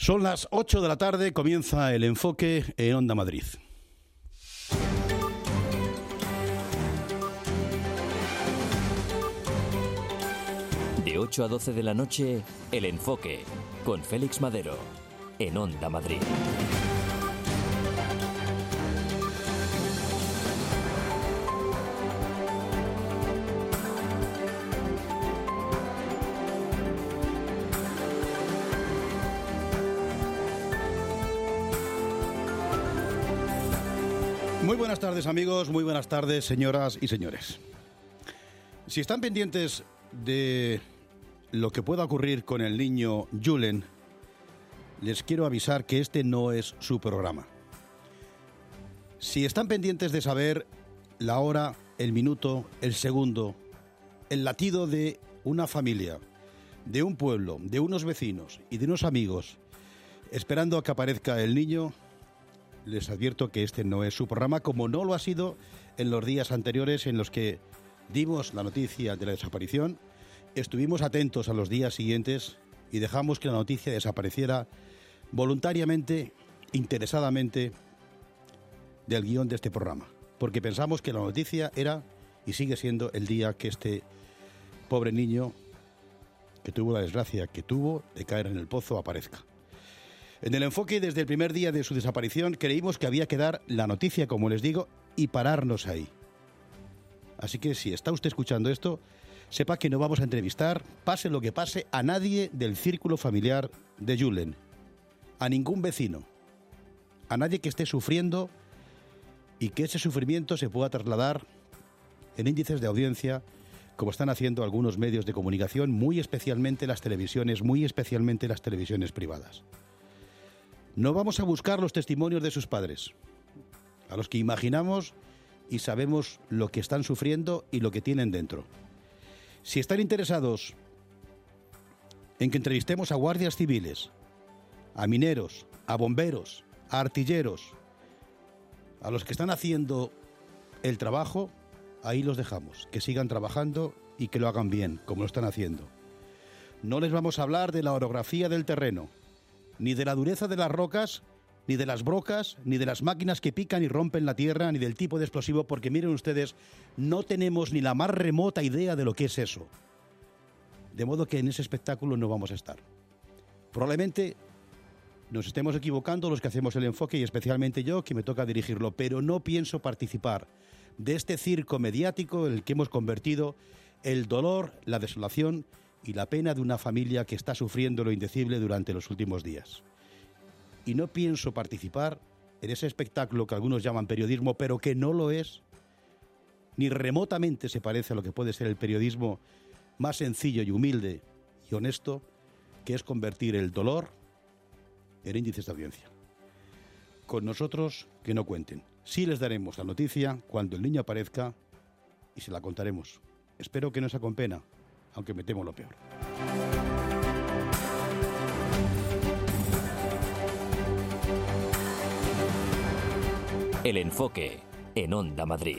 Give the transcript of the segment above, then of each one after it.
Son las 8 de la tarde, comienza el enfoque en Onda Madrid. De 8 a 12 de la noche, el enfoque con Félix Madero en Onda Madrid. Muy buenas tardes, amigos, muy buenas tardes, señoras y señores. Si están pendientes de lo que pueda ocurrir con el niño Julen, les quiero avisar que este no es su programa. Si están pendientes de saber la hora, el minuto, el segundo, el latido de una familia, de un pueblo, de unos vecinos y de unos amigos, esperando a que aparezca el niño, les advierto que este no es su programa, como no lo ha sido en los días anteriores en los que dimos la noticia de la desaparición, estuvimos atentos a los días siguientes y dejamos que la noticia desapareciera voluntariamente, interesadamente, del guión de este programa, porque pensamos que la noticia era y sigue siendo el día que este pobre niño, que tuvo la desgracia que tuvo de caer en el pozo, aparezca. En el enfoque, desde el primer día de su desaparición, creímos que había que dar la noticia, como les digo, y pararnos ahí. Así que si está usted escuchando esto, sepa que no vamos a entrevistar, pase lo que pase, a nadie del círculo familiar de Julen, a ningún vecino, a nadie que esté sufriendo y que ese sufrimiento se pueda trasladar en índices de audiencia, como están haciendo algunos medios de comunicación, muy especialmente las televisiones privadas. No vamos a buscar los testimonios de sus padres, a los que imaginamos y sabemos lo que están sufriendo y lo que tienen dentro. Si están interesados en que entrevistemos a guardias civiles, a mineros, a bomberos, a artilleros, a los que están haciendo el trabajo, ahí los dejamos, que sigan trabajando y que lo hagan bien, como lo están haciendo. No les vamos a hablar de la orografía del terreno, ni de la dureza de las rocas, ni de las brocas, ni de las máquinas que pican y rompen la tierra, ni del tipo de explosivo, porque miren ustedes, no tenemos ni la más remota idea de lo que es eso. De modo que en ese espectáculo no vamos a estar. Probablemente nos estemos equivocando los que hacemos el enfoque, y especialmente yo, que me toca dirigirlo, pero no pienso participar de este circo mediático en el que hemos convertido el dolor, la desolación y la pena de una familia que está sufriendo lo indecible durante los últimos días. Y no pienso participar en ese espectáculo que algunos llaman periodismo, pero que no lo es, ni remotamente se parece a lo que puede ser el periodismo más sencillo y humilde y honesto, que es convertir el dolor en índices de audiencia. Con nosotros que no cuenten. Sí les daremos la noticia cuando el niño aparezca y se la contaremos. Espero que no sea con pena, aunque me temo lo peor. El enfoque en Onda Madrid.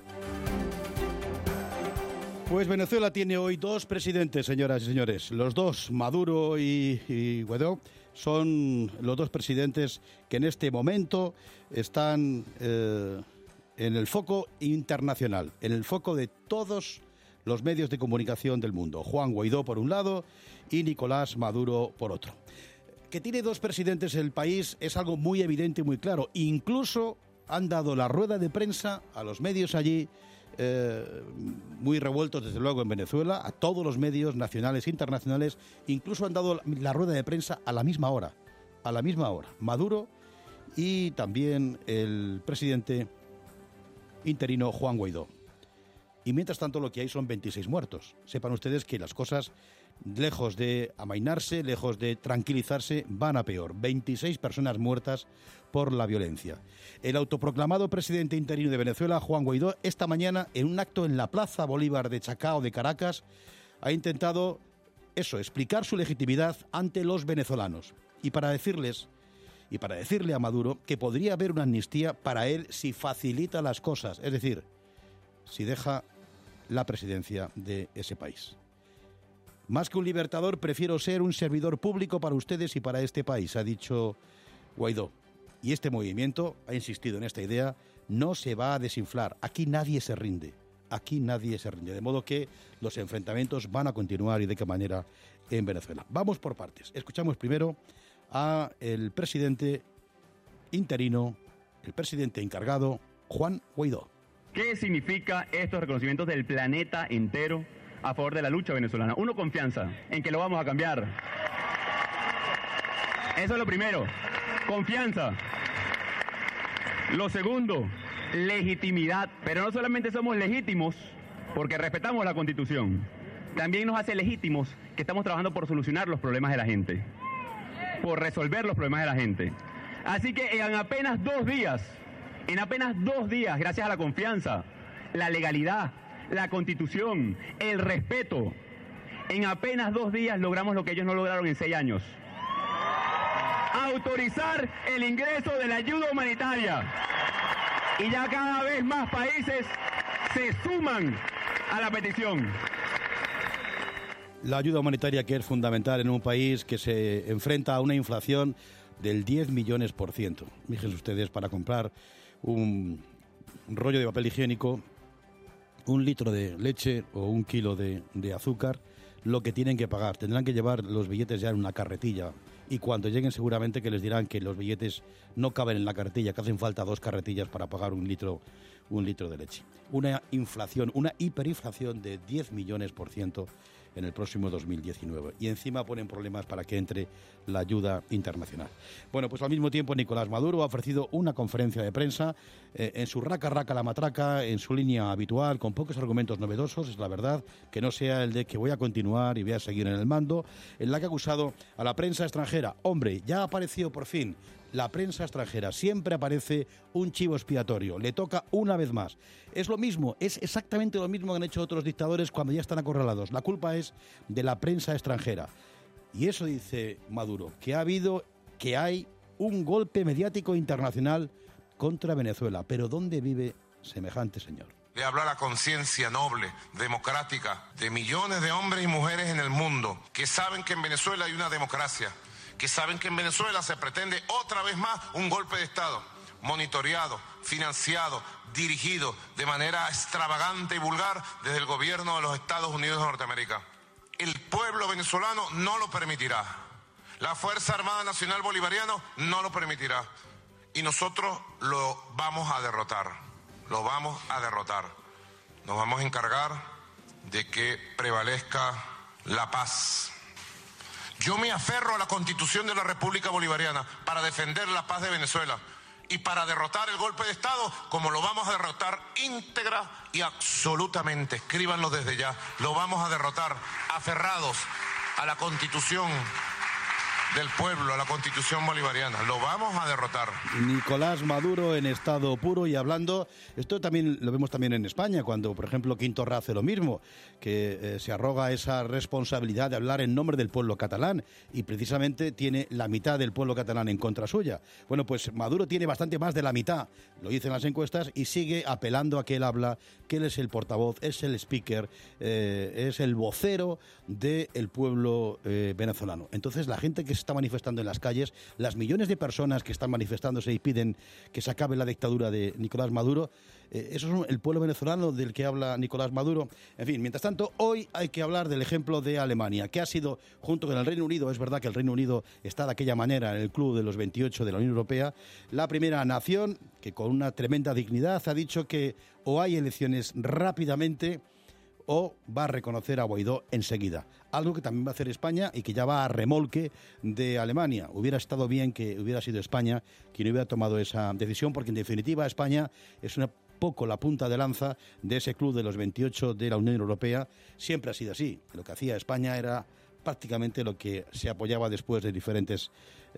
Pues Venezuela tiene hoy dos presidentes, señoras y señores. Los dos, Maduro y Guaidó, son los dos presidentes que en este momento están en el foco internacional, en el foco de todos los medios de comunicación del mundo. Juan Guaidó por un lado y Nicolás Maduro por otro. Que tiene dos presidentes el país es algo muy evidente y muy claro. Incluso han dado la rueda de prensa a los medios allí, muy revueltos desde luego en Venezuela, a todos los medios nacionales e internacionales. Incluso han dado la rueda de prensa a la misma hora, Maduro y también el presidente interino Juan Guaidó. Y mientras tanto lo que hay son 26 muertos. Sepan ustedes que las cosas, lejos de amainarse, lejos de tranquilizarse, van a peor. 26 personas muertas por la violencia. El autoproclamado presidente interino de Venezuela, Juan Guaidó, esta mañana, en un acto en la Plaza Bolívar de Chacao de Caracas, ha intentado explicar su legitimidad ante los venezolanos. Y para decirle a Maduro que podría haber una amnistía para él si facilita las cosas, es decir, si deja la presidencia de ese país. Más que un libertador, prefiero ser un servidor público para ustedes y para este país, ha dicho Guaidó. Y este movimiento ha insistido en esta idea, no se va a desinflar. Aquí nadie se rinde. Aquí nadie se rinde. De modo que los enfrentamientos van a continuar y de qué manera en Venezuela. Vamos por partes. Escuchamos primero a el presidente interino, el presidente encargado, Juan Guaidó. ¿Qué significa estos reconocimientos del planeta entero a favor de la lucha venezolana? Uno, confianza en que lo vamos a cambiar. Eso es lo primero, confianza. Lo segundo, legitimidad. Pero no solamente somos legítimos porque respetamos la Constitución, también nos hace legítimos que estamos trabajando por solucionar los problemas de la gente, por resolver los problemas de la gente. Así que en apenas 2 días, gracias a la confianza, la legalidad, la Constitución, el respeto, en apenas 2 días logramos lo que ellos no lograron en 6 años. Autorizar el ingreso de la ayuda humanitaria. Y ya cada vez más países se suman a la petición. La ayuda humanitaria, que es fundamental en un país que se enfrenta a una inflación del 10 millones %. Fíjense ustedes, para comprar un rollo de papel higiénico, 1 litro de leche o 1 kilo de azúcar, lo que tienen que pagar. Tendrán que llevar los billetes ya en una carretilla. Y cuando lleguen seguramente que les dirán que los billetes no caben en la carretilla, que hacen falta 2 carretillas para pagar 1 litro de leche. Una inflación, una hiperinflación de 10 millones % en el próximo 2019. Y encima ponen problemas para que entre la ayuda internacional. Bueno, pues al mismo tiempo Nicolás Maduro ha ofrecido una conferencia de prensa en su raca la matraca, en su línea habitual, con pocos argumentos novedosos, es la verdad, que no sea el de que voy a continuar y voy a seguir en el mando, en la que ha acusado a la prensa extranjera. Hombre, ya ha aparecido por fin la prensa extranjera, siempre aparece un chivo expiatorio, le toca una vez más. Es lo mismo, es exactamente lo mismo que han hecho otros dictadores cuando ya están acorralados. La culpa es de la prensa extranjera. Y eso dice Maduro, que hay un golpe mediático internacional contra Venezuela. Pero ¿dónde vive semejante señor? Le habla la conciencia noble, democrática, de millones de hombres y mujeres en el mundo que saben que en Venezuela hay una democracia, que saben que en Venezuela se pretende otra vez más un golpe de Estado, monitoreado, financiado, dirigido de manera extravagante y vulgar desde el gobierno de los Estados Unidos de Norteamérica. El pueblo venezolano no lo permitirá. La Fuerza Armada Nacional Bolivariana no lo permitirá. Y nosotros lo vamos a derrotar. Lo vamos a derrotar. Nos vamos a encargar de que prevalezca la paz. Yo me aferro a la Constitución de la República Bolivariana para defender la paz de Venezuela y para derrotar el golpe de Estado, como lo vamos a derrotar íntegra y absolutamente. Escríbanlo desde ya. Lo vamos a derrotar aferrados a la Constitución del pueblo, a la Constitución bolivariana. Lo vamos a derrotar. Nicolás Maduro en estado puro y hablando, esto también lo vemos también en España, cuando por ejemplo Quintorra hace lo mismo, que se arroga esa responsabilidad de hablar en nombre del pueblo catalán y precisamente tiene la mitad del pueblo catalán en contra suya. Bueno, pues Maduro tiene bastante más de la mitad, lo dicen las encuestas, y sigue apelando a que él habla, que él es el portavoz, es el speaker, es el vocero del pueblo venezolano. Entonces la gente que se está manifestando en las calles, las millones de personas que están manifestándose y piden que se acabe la dictadura de Nicolás Maduro, eso es el pueblo venezolano del que habla Nicolás Maduro. En fin, mientras tanto, hoy hay que hablar del ejemplo de Alemania, que ha sido, junto con el Reino Unido, es verdad que el Reino Unido está de aquella manera en el club de los 28 de la Unión Europea, la primera nación que con una tremenda dignidad ha dicho que o hay elecciones rápidamente o va a reconocer a Guaidó enseguida. Algo que también va a hacer España y que ya va a remolque de Alemania. Hubiera estado bien que hubiera sido España quien hubiera tomado esa decisión, porque en definitiva España es un poco la punta de lanza de ese club de los 28 de la Unión Europea. Siempre ha sido así. Lo que hacía España era prácticamente lo que se apoyaba después de diferentes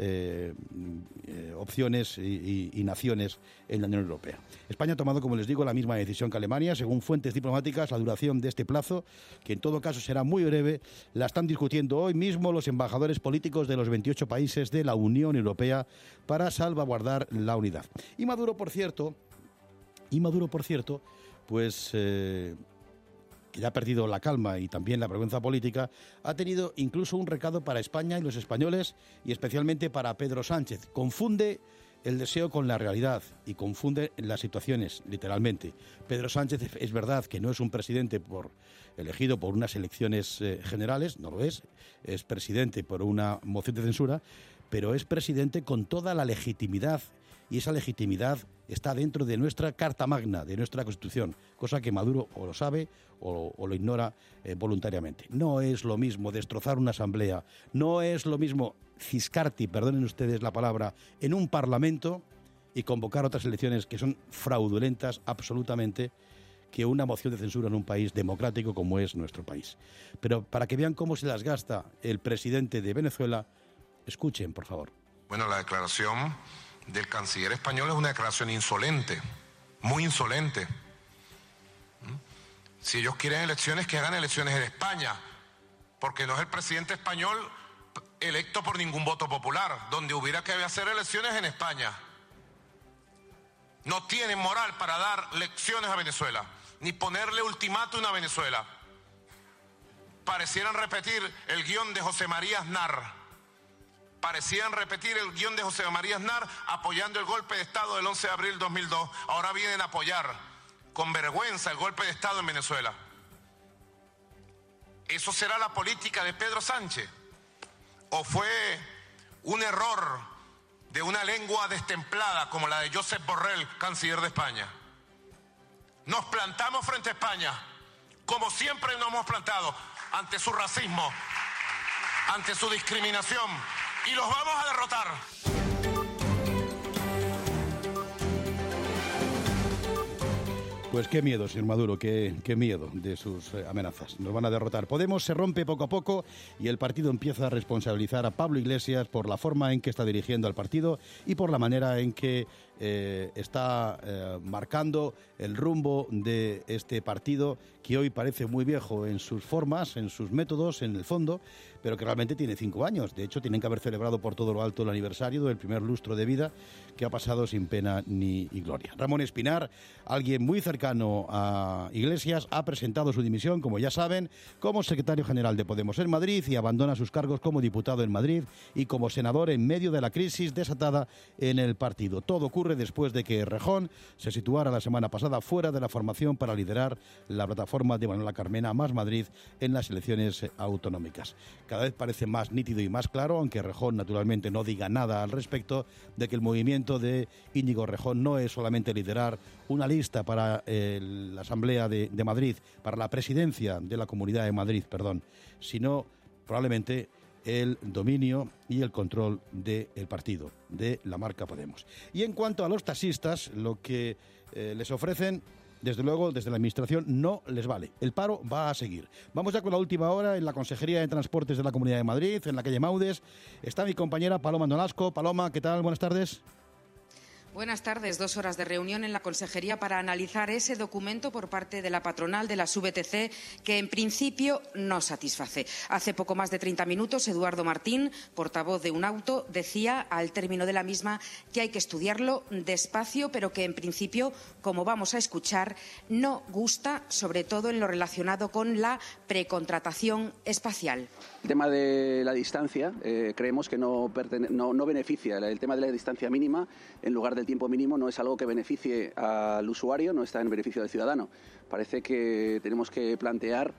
opciones y naciones en la Unión Europea. España ha tomado, como les digo, la misma decisión que Alemania. Según fuentes diplomáticas, la duración de este plazo, que en todo caso será muy breve, la están discutiendo hoy mismo los embajadores políticos de los 28 países de la Unión Europea para salvaguardar la unidad. Y Maduro, por cierto, pues que que ya ha perdido la calma y también la vergüenza política, ha tenido incluso un recado para España y los españoles, y especialmente para Pedro Sánchez. Confunde el deseo con la realidad y confunde las situaciones, literalmente. Pedro Sánchez es verdad que no es un presidente elegido por unas elecciones generales, no lo es presidente por una moción de censura, pero es presidente con toda la legitimidad, y esa legitimidad está dentro de nuestra Carta Magna, de nuestra Constitución, cosa que Maduro o lo sabe o lo ignora voluntariamente. No es lo mismo destrozar una asamblea, no es lo mismo ciscarti, perdonen ustedes la palabra, en un parlamento y convocar otras elecciones que son fraudulentas absolutamente, que una moción de censura en un país democrático como es nuestro país. Pero para que vean cómo se las gasta el presidente de Venezuela, escuchen, por favor. Bueno, la declaración del canciller español es una declaración insolente, muy insolente. Si ellos quieren elecciones, que hagan elecciones en España, porque no es el presidente español electo por ningún voto popular, donde hubiera que hacer elecciones en España. No tienen moral para dar lecciones a Venezuela, ni ponerle ultimátum a Venezuela. Parecieran repetir el guión de José María Aznar. Parecían repetir el guión de José María Aznar apoyando el golpe de Estado del 11 de abril de 2002. Ahora vienen a apoyar con vergüenza el golpe de Estado en Venezuela. ¿Eso será la política de Pedro Sánchez? ¿O fue un error de una lengua destemplada como la de Josep Borrell, canciller de España? Nos plantamos frente a España, como siempre nos hemos plantado, ante su racismo, ante su discriminación, y los vamos a derrotar. Pues qué miedo, señor Maduro, qué miedo de sus amenazas. Nos van a derrotar. Podemos se rompe poco a poco y el partido empieza a responsabilizar a Pablo Iglesias por la forma en que está dirigiendo al partido y por la manera en que está marcando el rumbo de este partido, que hoy parece muy viejo en sus formas, en sus métodos, en el fondo, pero que realmente tiene 5 años. De hecho, tienen que haber celebrado por todo lo alto el aniversario del primer lustro de vida, que ha pasado sin pena ni gloria. Ramón Espinar, alguien muy cercano a Iglesias, ha presentado su dimisión, como ya saben, como secretario general de Podemos en Madrid, y abandona sus cargos como diputado en Madrid y como senador en medio de la crisis desatada en el partido. Todo ocurre después de que Errejón se situara la semana pasada fuera de la formación para liderar la plataforma de Manuela Carmena Más Madrid en las elecciones autonómicas. Cada vez parece más nítido y más claro, aunque Errejón naturalmente no diga nada al respecto, de que el movimiento de Íñigo Errejón no es solamente liderar una lista para la Asamblea de Madrid, para la presidencia de la Comunidad de Madrid, sino probablemente el dominio y el control del partido, de la marca Podemos. Y en cuanto a los taxistas, lo que les ofrecen, desde luego, desde la Administración no les vale. El paro va a seguir. Vamos ya con la última hora en la Consejería de Transportes de la Comunidad de Madrid, en la calle Maudes. Está mi compañera Paloma Nolasco. Paloma, ¿qué tal? Buenas tardes. Buenas tardes. 2 horas de reunión en la Consejería para analizar ese documento por parte de la patronal de las VTC que, en principio, no satisface. Hace poco más de 30 minutos, Eduardo Martín, portavoz de UNAUTO, decía al término de la misma que hay que estudiarlo despacio, pero que, en principio, como vamos a escuchar, no gusta, sobre todo en lo relacionado con la precontratación espacial. El tema de la distancia, creemos que no beneficia. El tema de la distancia mínima, en lugar del tiempo mínimo, no es algo que beneficie al usuario, no está en beneficio del ciudadano. Parece que tenemos que plantear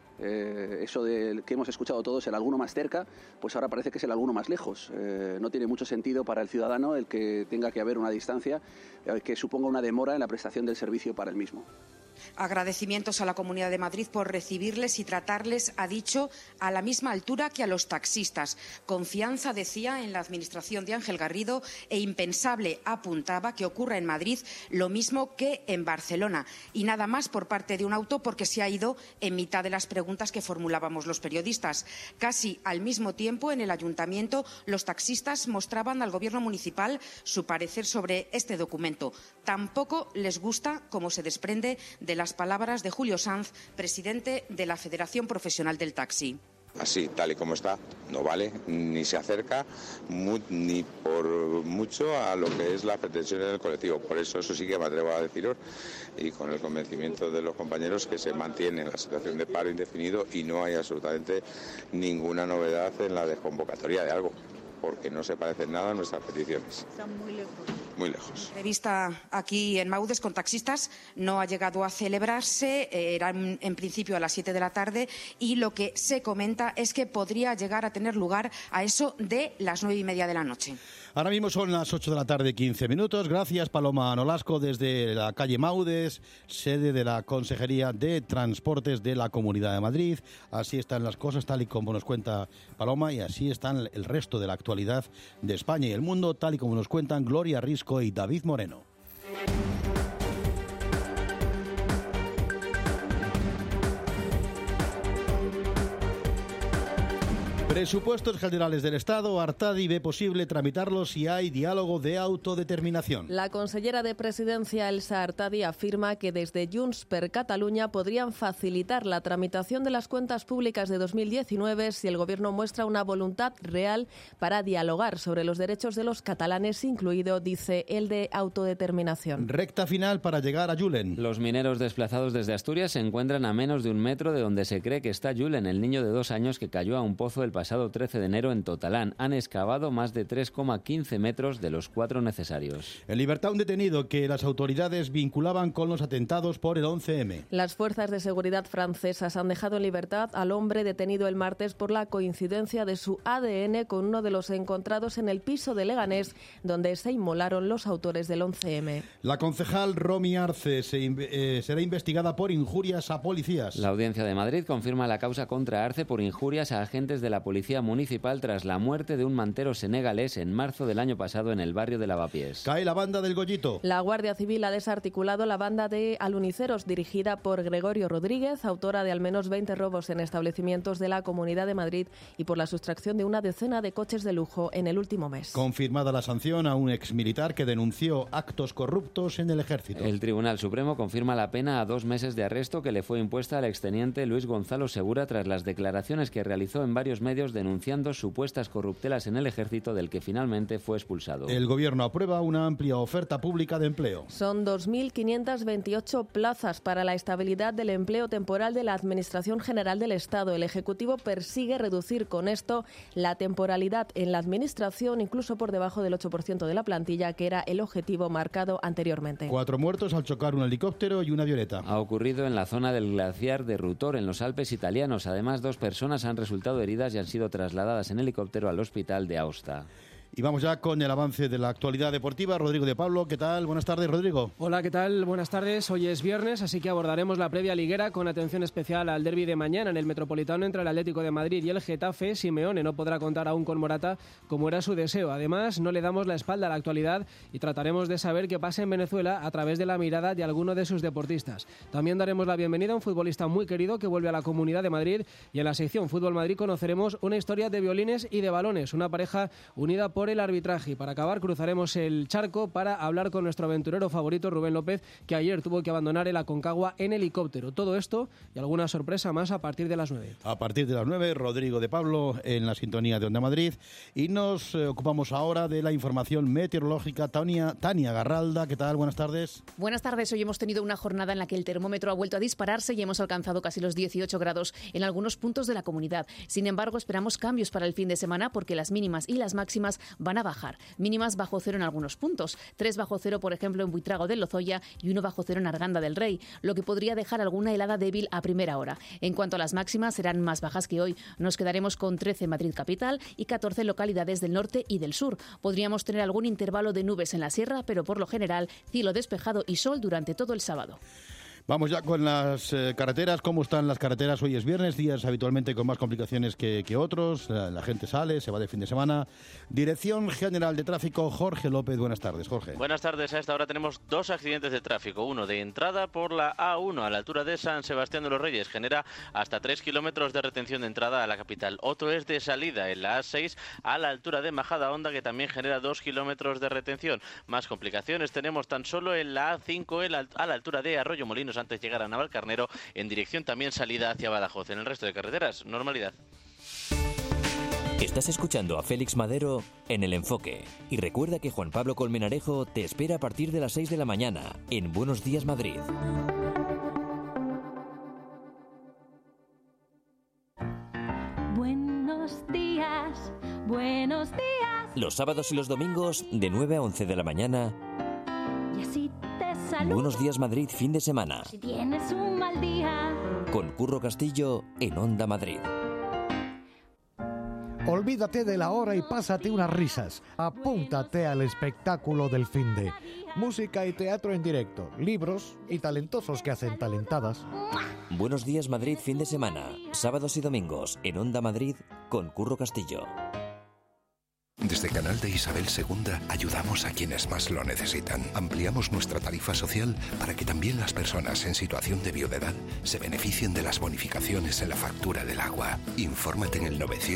eso de que hemos escuchado todos, el alguno más cerca, pues ahora parece que es el alguno más lejos. No tiene mucho sentido para el ciudadano el que tenga que haber una distancia que suponga una demora en la prestación del servicio para el mismo. Agradecimientos a la Comunidad de Madrid por recibirles y tratarles, ha dicho, a la misma altura que a los taxistas. Confianza, decía, en la Administración de Ángel Garrido, e impensable, apuntaba, que ocurra en Madrid lo mismo que en Barcelona. Y nada más por parte de UNAUTO, porque se ha ido en mitad de las preguntas que formulábamos los periodistas. Casi al mismo tiempo, en el Ayuntamiento, los taxistas mostraban al Gobierno municipal su parecer sobre este documento. Tampoco les gusta, como se desprende de las palabras de Julio Sanz, presidente de la Federación Profesional del Taxi. Así, tal y como está, no vale, ni se acerca ni por mucho a lo que es la pretensión del colectivo. Por eso sí que me atrevo a deciros, y con el convencimiento de los compañeros, que se mantiene la situación de paro indefinido y no hay absolutamente ninguna novedad en la desconvocatoria de algo, porque no se parecen nada a nuestras peticiones. Están muy lejos. Muy lejos. La entrevista aquí en Maudes con taxistas no ha llegado a celebrarse, era en principio a las 7 de la tarde, y lo que se comenta es que podría llegar a tener lugar a eso de las 9:30 de la noche. Ahora mismo son las 8 de la tarde, 15 minutos. Gracias, Paloma Nolasco, desde la calle Maudes, sede de la Consejería de Transportes de la Comunidad de Madrid. Así están las cosas, tal y como nos cuenta Paloma, y así están el resto de la actualidad de España y el mundo, tal y como nos cuentan Gloria Risco y David Moreno. Presupuestos generales del Estado. Artadi ve posible tramitarlos si hay diálogo de autodeterminación. La consellera de Presidencia, Elsa Artadi, afirma que desde Junts per Catalunya podrían facilitar la tramitación de las cuentas públicas de 2019 si el Gobierno muestra una voluntad real para dialogar sobre los derechos de los catalanes, incluido, dice, el de autodeterminación. Recta final para llegar a Julen. Los mineros desplazados desde Asturias se encuentran a menos de 1 metro de donde se cree que está Julen, el niño de 2 años que cayó a un pozo el pasado 13 de enero en Totalán. Han excavado más de 3,15 metros de los 4 necesarios. En libertad un detenido que las autoridades vinculaban con los atentados por el 11M. Las fuerzas de seguridad francesas han dejado en libertad al hombre detenido el martes por la coincidencia de su ADN con uno de los encontrados en el piso de Leganés, donde se inmolaron los autores del 11M. La concejal Romy Arce será investigada por injurias a policías. La Audiencia de Madrid confirma la causa contra Arce por injurias a agentes de la Policía Municipal tras la muerte de un mantero senegalés en marzo del año pasado en el barrio de Lavapiés. Cae la banda del Gollito. La Guardia Civil ha desarticulado la banda de aluniceros dirigida por Gregorio Rodríguez, autora de al menos 20 robos en establecimientos de la Comunidad de Madrid y por la sustracción de una decena de coches de lujo en el último mes. Confirmada la sanción a un exmilitar que denunció actos corruptos en el Ejército. El Tribunal Supremo confirma la pena a 2 meses de arresto que le fue impuesta al exteniente Luis Gonzalo Segura tras las declaraciones que realizó en varios medios denunciando supuestas corruptelas en el Ejército, del que finalmente fue expulsado. El Gobierno aprueba una amplia oferta pública de empleo. Son 2.528 plazas para la estabilidad del empleo temporal de la Administración General del Estado. El Ejecutivo persigue reducir con esto la temporalidad en la Administración, incluso por debajo del 8% de la plantilla, que era el objetivo marcado anteriormente. 4 muertos al chocar un helicóptero y una avioneta. Ha ocurrido en la zona del glaciar de Rutor, en los Alpes italianos. Además, 2 personas han resultado heridas y han sido trasladadas en helicóptero al hospital de Aosta. Y vamos ya con el avance de la actualidad deportiva. Rodrigo de Pablo, ¿qué tal? Buenas tardes, Rodrigo. Hola, ¿qué tal? Buenas tardes. Hoy es viernes, así que abordaremos la previa liguera con atención especial al derbi de mañana en el Metropolitano entre el Atlético de Madrid y el Getafe. Simeone no podrá contar aún con Morata, como era su deseo. Además, no le damos la espalda a la actualidad y trataremos de saber qué pasa en Venezuela a través de la mirada de alguno de sus deportistas. También daremos la bienvenida a un futbolista muy querido que vuelve a la Comunidad de Madrid, y en la sección Fútbol Madrid conoceremos una historia de violines y de balones, una pareja unida por el arbitraje. Para acabar, cruzaremos el charco para hablar con nuestro aventurero favorito, Rubén López, que ayer tuvo que abandonar el Aconcagua en helicóptero. Todo esto y alguna sorpresa más a partir de las 9. A partir de las 9, Rodrigo de Pablo en la sintonía de Onda Madrid. Y nos ocupamos ahora de la información meteorológica. Tania Garralda, ¿qué tal? Buenas tardes. Buenas tardes. Hoy hemos tenido una jornada en la que el termómetro ha vuelto a dispararse y hemos alcanzado casi los 18 grados en algunos puntos de la comunidad. Sin embargo, esperamos cambios para el fin de semana porque las mínimas y las máximas van a bajar. Mínimas bajo cero en algunos puntos, 3 bajo cero por ejemplo en Buitrago del Lozoya y 1 bajo cero en Arganda del Rey, lo que podría dejar alguna helada débil a primera hora. En cuanto a las máximas, serán más bajas que hoy. Nos quedaremos con 13 en Madrid capital y 14 en localidades del norte y del sur. Podríamos tener algún intervalo de nubes en la sierra, pero por lo general cielo despejado y sol durante todo el sábado. Vamos ya con las carreteras. ¿Cómo están las carreteras? Hoy es viernes, días habitualmente con más complicaciones que otros. La gente sale, se va de fin de semana. Dirección General de Tráfico, Jorge López. Buenas tardes, Jorge. Buenas tardes. A esta hora tenemos 2 accidentes de tráfico. Uno de entrada por la A1 a la altura de San Sebastián de los Reyes. Genera hasta 3 kilómetros de retención de entrada a la capital. Otro es de salida en la A6 a la altura de Majadahonda, que también genera 2 kilómetros de retención. Más complicaciones tenemos tan solo en la A5 a la altura de Arroyo Molinos, antes de llegar a Navalcarnero, en dirección también salida hacia Badajoz. En el resto de carreteras, normalidad. Estás escuchando a Félix Madero en El Enfoque. Y recuerda que Juan Pablo Colmenarejo te espera a partir de las 6 de la mañana en Buenos Días Madrid. Buenos días, buenos días. Los sábados y los domingos de 9 a 11 de la mañana. Y así te saludo. Buenos Días Madrid, fin de semana. Si tienes un mal día. Con Curro Castillo en Onda Madrid. Olvídate de la hora y pásate unas risas. Apúntate al espectáculo del finde. Música y teatro en directo, libros y talentosos que hacen talentadas. Buenos Días Madrid, fin de semana. Sábados y domingos en Onda Madrid con Curro Castillo. Desde Canal de Isabel II ayudamos a quienes más lo necesitan. Ampliamos nuestra tarifa social para que también las personas en situación de viudedad se beneficien de las bonificaciones en la factura del agua. Infórmate en el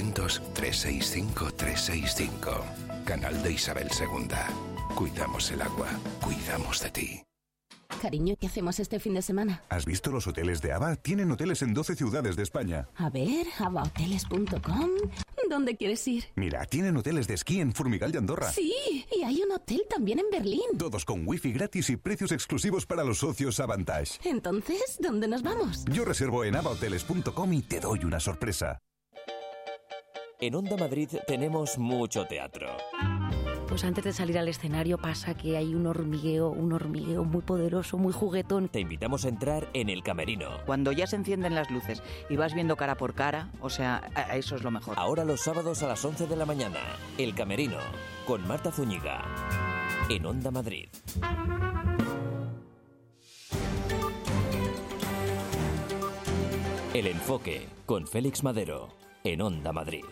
900-365-365. Canal de Isabel II. Cuidamos el agua. Cuidamos de ti. Cariño, ¿qué hacemos este fin de semana? ¿Has visto los hoteles de ABA? Tienen hoteles en 12 ciudades de España. A ver, abahoteles.com. ¿Dónde quieres ir? Mira, tienen hoteles de esquí en Formigal y Andorra. Sí, y hay un hotel también en Berlín. Todos con wifi gratis y precios exclusivos para los socios Avantage. Entonces, ¿dónde nos vamos? Yo reservo en abahoteles.com y te doy una sorpresa. En Onda Madrid tenemos mucho teatro. Pues antes de salir al escenario pasa que hay un hormigueo muy poderoso, muy juguetón. Te invitamos a entrar en El Camerino. Cuando ya se encienden las luces y vas viendo cara por cara, o sea, eso es lo mejor. Ahora los sábados a las 11 de la mañana, El Camerino, con Marta Zúñiga, en Onda Madrid. El Enfoque, con Félix Madero, en Onda Madrid.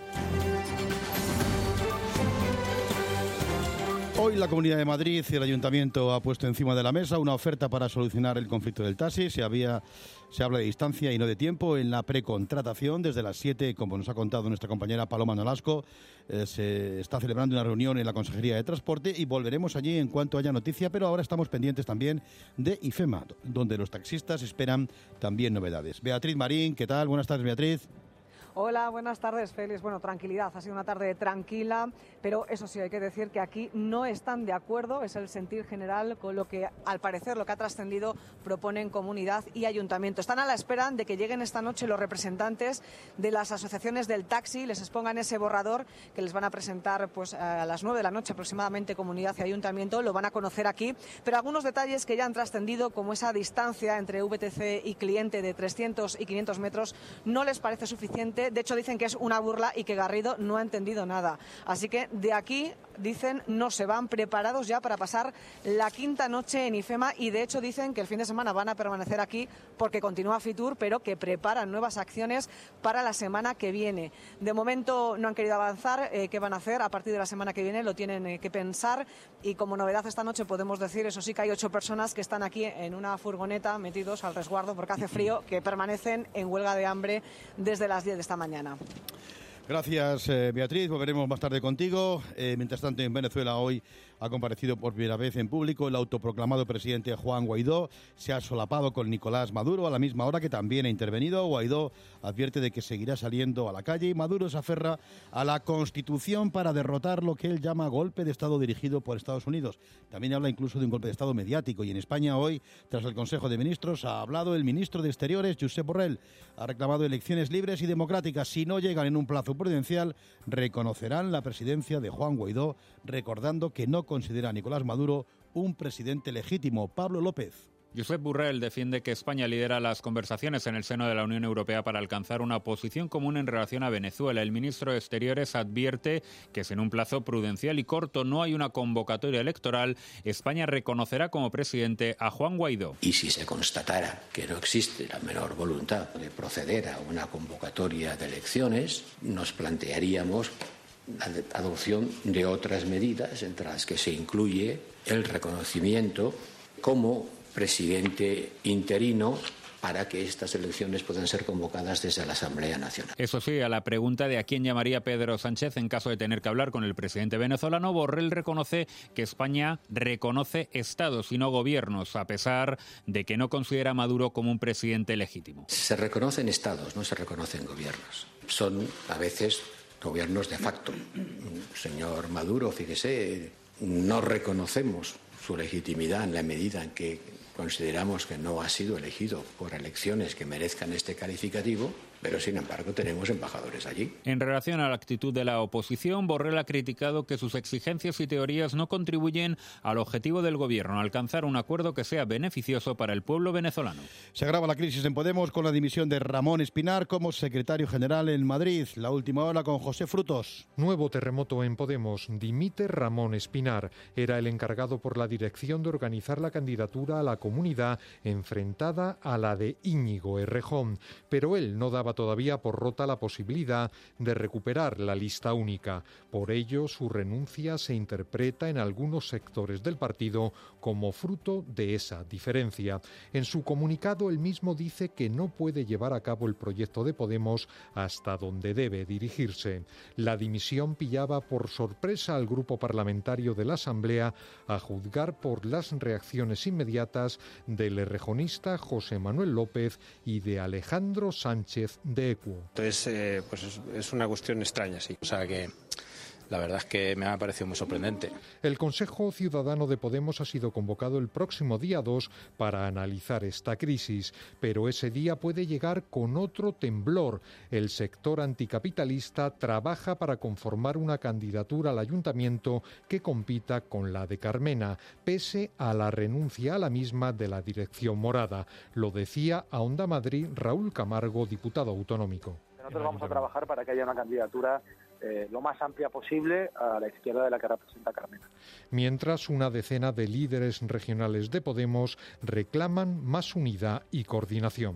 Hoy la Comunidad de Madrid y el Ayuntamiento ha puesto encima de la mesa una oferta para solucionar el conflicto del taxi. Se habla de distancia y no de tiempo en la precontratación. Desde las 7, como nos ha contado nuestra compañera Paloma Nolasco, se está celebrando una reunión en la Consejería de Transporte y volveremos allí en cuanto haya noticia, pero ahora estamos pendientes también de IFEMA, donde los taxistas esperan también novedades. Beatriz Marín, ¿qué tal? Buenas tardes, Beatriz. Hola, buenas tardes, Félix. Bueno, tranquilidad, ha sido una tarde tranquila, pero eso sí, hay que decir que aquí no están de acuerdo, es el sentir general con lo que, al parecer, lo que ha trascendido, proponen Comunidad y Ayuntamiento. Están a la espera de que lleguen esta noche los representantes de las asociaciones del taxi, les expongan ese borrador que les van a presentar pues a las 9 de la noche aproximadamente Comunidad y Ayuntamiento, lo van a conocer aquí, pero algunos detalles que ya han trascendido, como esa distancia entre VTC y cliente de 300 y 500 metros, no les parece suficiente. De hecho, dicen que es una burla y que Garrido no ha entendido nada. Así que de aquí, dicen, no se van, preparados ya para pasar la quinta noche en IFEMA, y de hecho dicen que el fin de semana van a permanecer aquí porque continúa Fitur, pero que preparan nuevas acciones para la semana que viene. De momento no han querido avanzar. ¿Qué van a hacer? A partir de la semana que viene lo tienen que pensar, y como novedad esta noche podemos decir, eso sí, que hay 8 personas que están aquí en una furgoneta metidos al resguardo porque hace frío, que permanecen en huelga de hambre desde las 10 de esta mañana. Gracias, Beatriz. Volveremos más tarde contigo. Mientras tanto, en Venezuela hoy ha comparecido por primera vez en público el autoproclamado presidente Juan Guaidó. Se ha solapado con Nicolás Maduro a la misma hora que también ha intervenido. Guaidó advierte de que seguirá saliendo a la calle y Maduro se aferra a la Constitución para derrotar lo que él llama golpe de Estado dirigido por Estados Unidos. También habla incluso de un golpe de Estado mediático. Y en España hoy, tras el Consejo de Ministros, ha hablado el ministro de Exteriores, Josep Borrell. Ha reclamado elecciones libres y democráticas. Si no llegan en un plazo prudencial, reconocerán la presidencia de Juan Guaidó, recordando que no considera a Nicolás Maduro un presidente legítimo. Pablo López. Josep Borrell defiende que España lidera las conversaciones en el seno de la Unión Europea para alcanzar una posición común en relación a Venezuela. El ministro de Exteriores advierte que si en un plazo prudencial y corto no hay una convocatoria electoral, España reconocerá como presidente a Juan Guaidó. Y si se constatara que no existe la menor voluntad de proceder a una convocatoria de elecciones, nos plantearíamos la adopción de otras medidas, entre las que se incluye el reconocimiento como presidente interino para que estas elecciones puedan ser convocadas desde la Asamblea Nacional. Eso sí, a la pregunta de a quién llamaría Pedro Sánchez en caso de tener que hablar con el presidente venezolano, Borrell reconoce que España reconoce estados y no gobiernos, a pesar de que no considera a Maduro como un presidente legítimo. Se reconocen estados, no se reconocen gobiernos. Son a veces gobiernos de facto. Señor Maduro, fíjese, no reconocemos su legitimidad en la medida en que consideramos que no ha sido elegido por elecciones que merezcan este calificativo, pero sin embargo tenemos embajadores allí. En relación a la actitud de la oposición, Borrell ha criticado que sus exigencias y teorías no contribuyen al objetivo del gobierno, alcanzar un acuerdo que sea beneficioso para el pueblo venezolano. Se agrava la crisis en Podemos con la dimisión de Ramón Espinar como secretario general en Madrid. La última hora con José Frutos. Nuevo terremoto en Podemos. Dimite Ramón Espinar. Era el encargado por la dirección de organizar la candidatura a la comunidad enfrentada a la de Íñigo Errejón. Pero él no daba todavía por rota la posibilidad de recuperar la lista única. Por ello, su renuncia se interpreta en algunos sectores del partido como fruto de esa diferencia. En su comunicado, él mismo dice que no puede llevar a cabo el proyecto de Podemos hasta donde debe dirigirse. La dimisión pillaba por sorpresa al grupo parlamentario de la Asamblea, a juzgar por las reacciones inmediatas del errejonista José Manuel López y de Alejandro Sánchez de Equo. Entonces, pues es una cuestión extraña, sí. O sea que la verdad es que me ha parecido muy sorprendente. El Consejo Ciudadano de Podemos ha sido convocado el próximo día 2 para analizar esta crisis, pero ese día puede llegar con otro temblor. El sector anticapitalista trabaja para conformar una candidatura al ayuntamiento que compita con la de Carmena, pese a la renuncia a la misma de la dirección morada. Lo decía a Onda Madrid Raúl Camargo, diputado autonómico. Nosotros vamos a trabajar para que haya una candidatura lo más amplia posible a la izquierda de la que representa Carmena. Mientras, una decena de líderes regionales de Podemos reclaman más unidad y coordinación.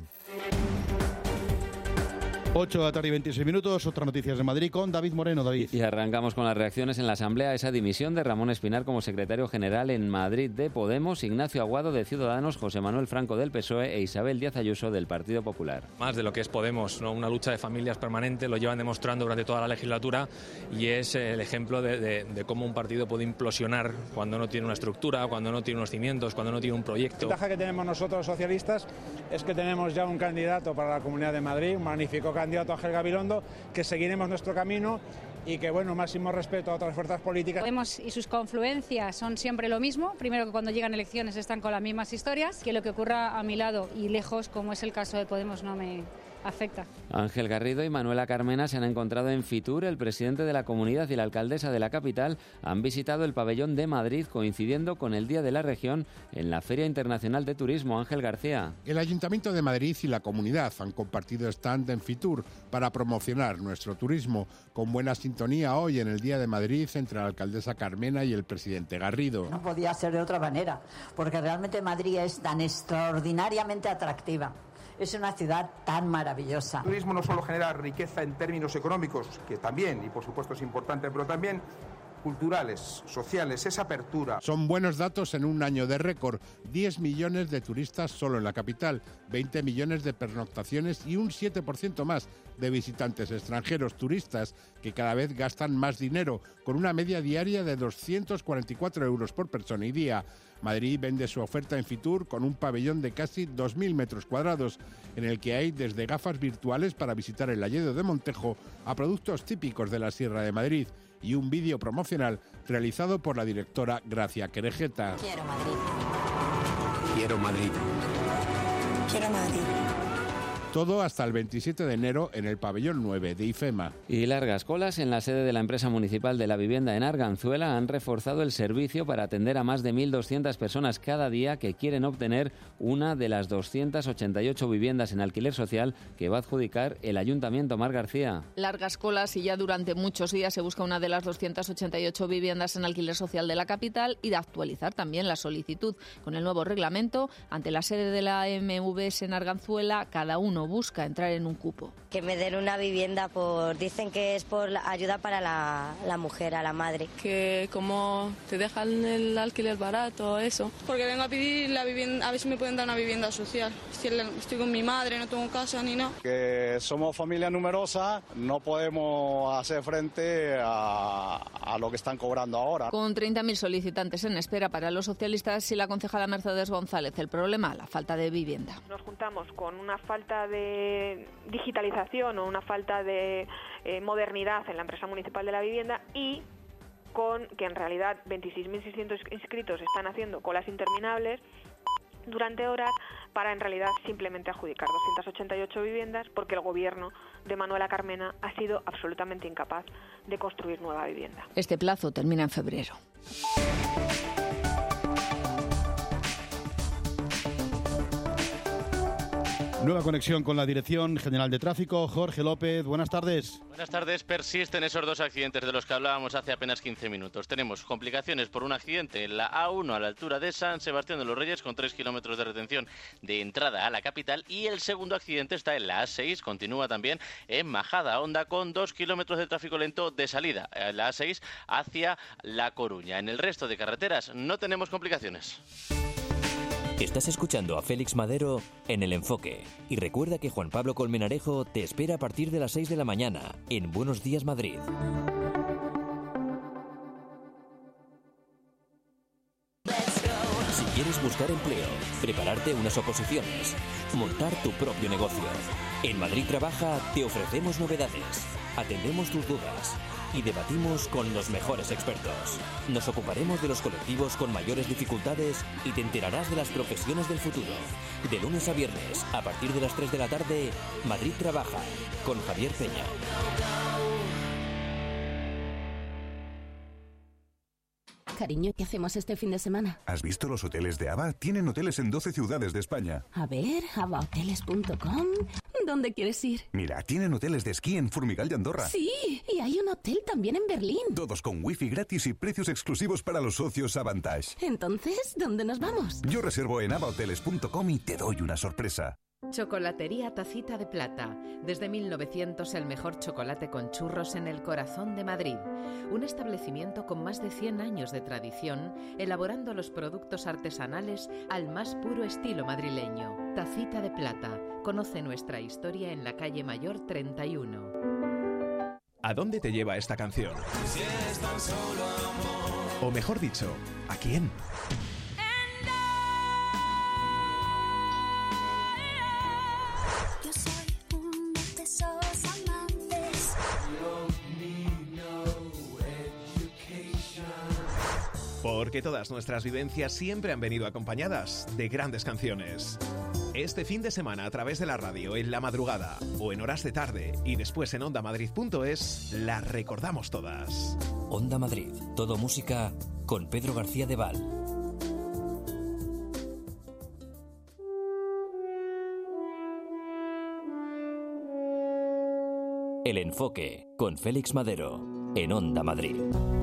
8 de la tarde y 26 minutos, otras noticias de Madrid con David Moreno. David. Y arrancamos con las reacciones en la Asamblea a esa dimisión de Ramón Espinar como secretario general en Madrid de Podemos, Ignacio Aguado de Ciudadanos, José Manuel Franco del PSOE e Isabel Díaz Ayuso del Partido Popular. Más de lo que es Podemos, ¿no? Una lucha de familias permanente, lo llevan demostrando durante toda la legislatura y es el ejemplo de cómo un partido puede implosionar cuando no tiene una estructura, cuando no tiene unos cimientos, cuando no tiene un proyecto. La ventaja que tenemos nosotros socialistas es que tenemos ya un candidato para la Comunidad de Madrid, un magnífico candidato, Ángel Gabilondo, que seguiremos nuestro camino y que, bueno, máximo respeto a otras fuerzas políticas. Podemos y sus confluencias son siempre lo mismo. Primero, que cuando llegan elecciones están con las mismas historias, que lo que ocurra a mi lado y lejos, como es el caso de Podemos, no me afecta. Ángel Garrido y Manuela Carmena se han encontrado en Fitur. El presidente de la comunidad y la alcaldesa de la capital han visitado el pabellón de Madrid, coincidiendo con el Día de la Región en la Feria Internacional de Turismo. Ángel García. El Ayuntamiento de Madrid y la comunidad han compartido stand en Fitur para promocionar nuestro turismo, con buena sintonía hoy en el Día de Madrid entre la alcaldesa Carmena y el presidente Garrido. No podía ser de otra manera, porque realmente Madrid es tan extraordinariamente atractiva. Es una ciudad tan maravillosa. El turismo no solo genera riqueza en términos económicos, que también, y por supuesto es importante, pero también culturales, sociales, es apertura. Son buenos datos en un año de récord. 10 millones de turistas solo en la capital, 20 millones de pernoctaciones y un 7% más de visitantes extranjeros turistas que cada vez gastan más dinero, con una media diaria de 244 euros por persona y día. Madrid vende su oferta en Fitur con un pabellón de casi 2.000 metros cuadrados, en el que hay desde gafas virtuales para visitar el Alledo de Montejo a productos típicos de la Sierra de Madrid y un vídeo promocional realizado por la directora Gracia Querejeta. Quiero Madrid. Quiero Madrid. Quiero Madrid. Todo hasta el 27 de enero en el pabellón 9 de IFEMA. Y largas colas en la sede de la empresa municipal de la vivienda en Arganzuela han reforzado el servicio para atender a más de 1.200 personas cada día que quieren obtener una de las 288 viviendas en alquiler social que va a adjudicar el Ayuntamiento. Mar García. Largas colas y ya durante muchos días se busca una de las 288 viviendas en alquiler social de la capital y de actualizar también la solicitud. Con el nuevo reglamento, ante la sede de la MVS en Arganzuela, cada uno busca entrar en un cupo. Que me den una vivienda dicen que es por ayuda para la mujer, a la madre. Que como te dejan el alquiler barato, eso. Porque vengo a pedir la vivienda, a ver si me pueden dar una vivienda social. Estoy con mi madre, no tengo casa ni nada. Que somos familia numerosa, no podemos hacer frente a lo que están cobrando ahora. Con 30.000 solicitantes en espera para los socialistas y la concejala Mercedes González, el problema, la falta de vivienda. Nos juntamos con una falta de de digitalización o una falta de modernidad en la empresa municipal de la vivienda, y con que en realidad 26.600 inscritos están haciendo colas interminables durante horas para en realidad simplemente adjudicar 288 viviendas, porque el gobierno de Manuela Carmena ha sido absolutamente incapaz de construir nueva vivienda. Este plazo termina en febrero. Nueva conexión con la Dirección General de Tráfico. Jorge López, buenas tardes. Buenas tardes. Persisten esos dos accidentes de los que hablábamos hace apenas 15 minutos. Tenemos complicaciones por un accidente en la A1 a la altura de San Sebastián de los Reyes, con 3 kilómetros de retención de entrada a la capital, y el segundo accidente está en la A6, continúa también en Majada Honda, con 2 kilómetros de tráfico lento de salida en la A6 hacia La Coruña. En el resto de carreteras no tenemos complicaciones. Estás escuchando a Félix Madero en El Enfoque. Y recuerda que Juan Pablo Colmenarejo te espera a partir de las 6 de la mañana en Buenos Días Madrid. Si quieres buscar empleo, prepararte unas oposiciones, montar tu propio negocio, en Madrid Trabaja te ofrecemos novedades, atendemos tus dudas y debatimos con los mejores expertos. Nos ocuparemos de los colectivos con mayores dificultades y te enterarás de las profesiones del futuro. De lunes a viernes, a partir de las 3 de la tarde, Madrid Trabaja, con Javier Peña. Cariño, ¿qué hacemos este fin de semana? ¿Has visto los hoteles de ABA? Tienen hoteles en 12 ciudades de España. A ver, abahoteles.com. ¿Dónde quieres ir? Mira, tienen hoteles de esquí en Formigal de Andorra. Sí, y hay un hotel también en Berlín. Todos con wifi gratis y precios exclusivos para los socios Avantage. Entonces, ¿dónde nos vamos? Yo reservo en abahoteles.com y te doy una sorpresa. Chocolatería Tacita de Plata. Desde 1900 el mejor chocolate con churros en el corazón de Madrid. Un establecimiento con más de 100 años de tradición, elaborando los productos artesanales al más puro estilo madrileño. Tacita de Plata. Conoce nuestra historia en la calle Mayor 31. ¿A dónde te lleva esta canción? Si es tan solo amor. O mejor dicho, ¿a quién? Porque todas nuestras vivencias siempre han venido acompañadas de grandes canciones. Este fin de semana, a través de la radio, en la madrugada o en horas de tarde y después en ondamadrid.es, las recordamos todas. Onda Madrid, todo música con Pedro García de Val. El Enfoque con Félix Madero en Onda Madrid.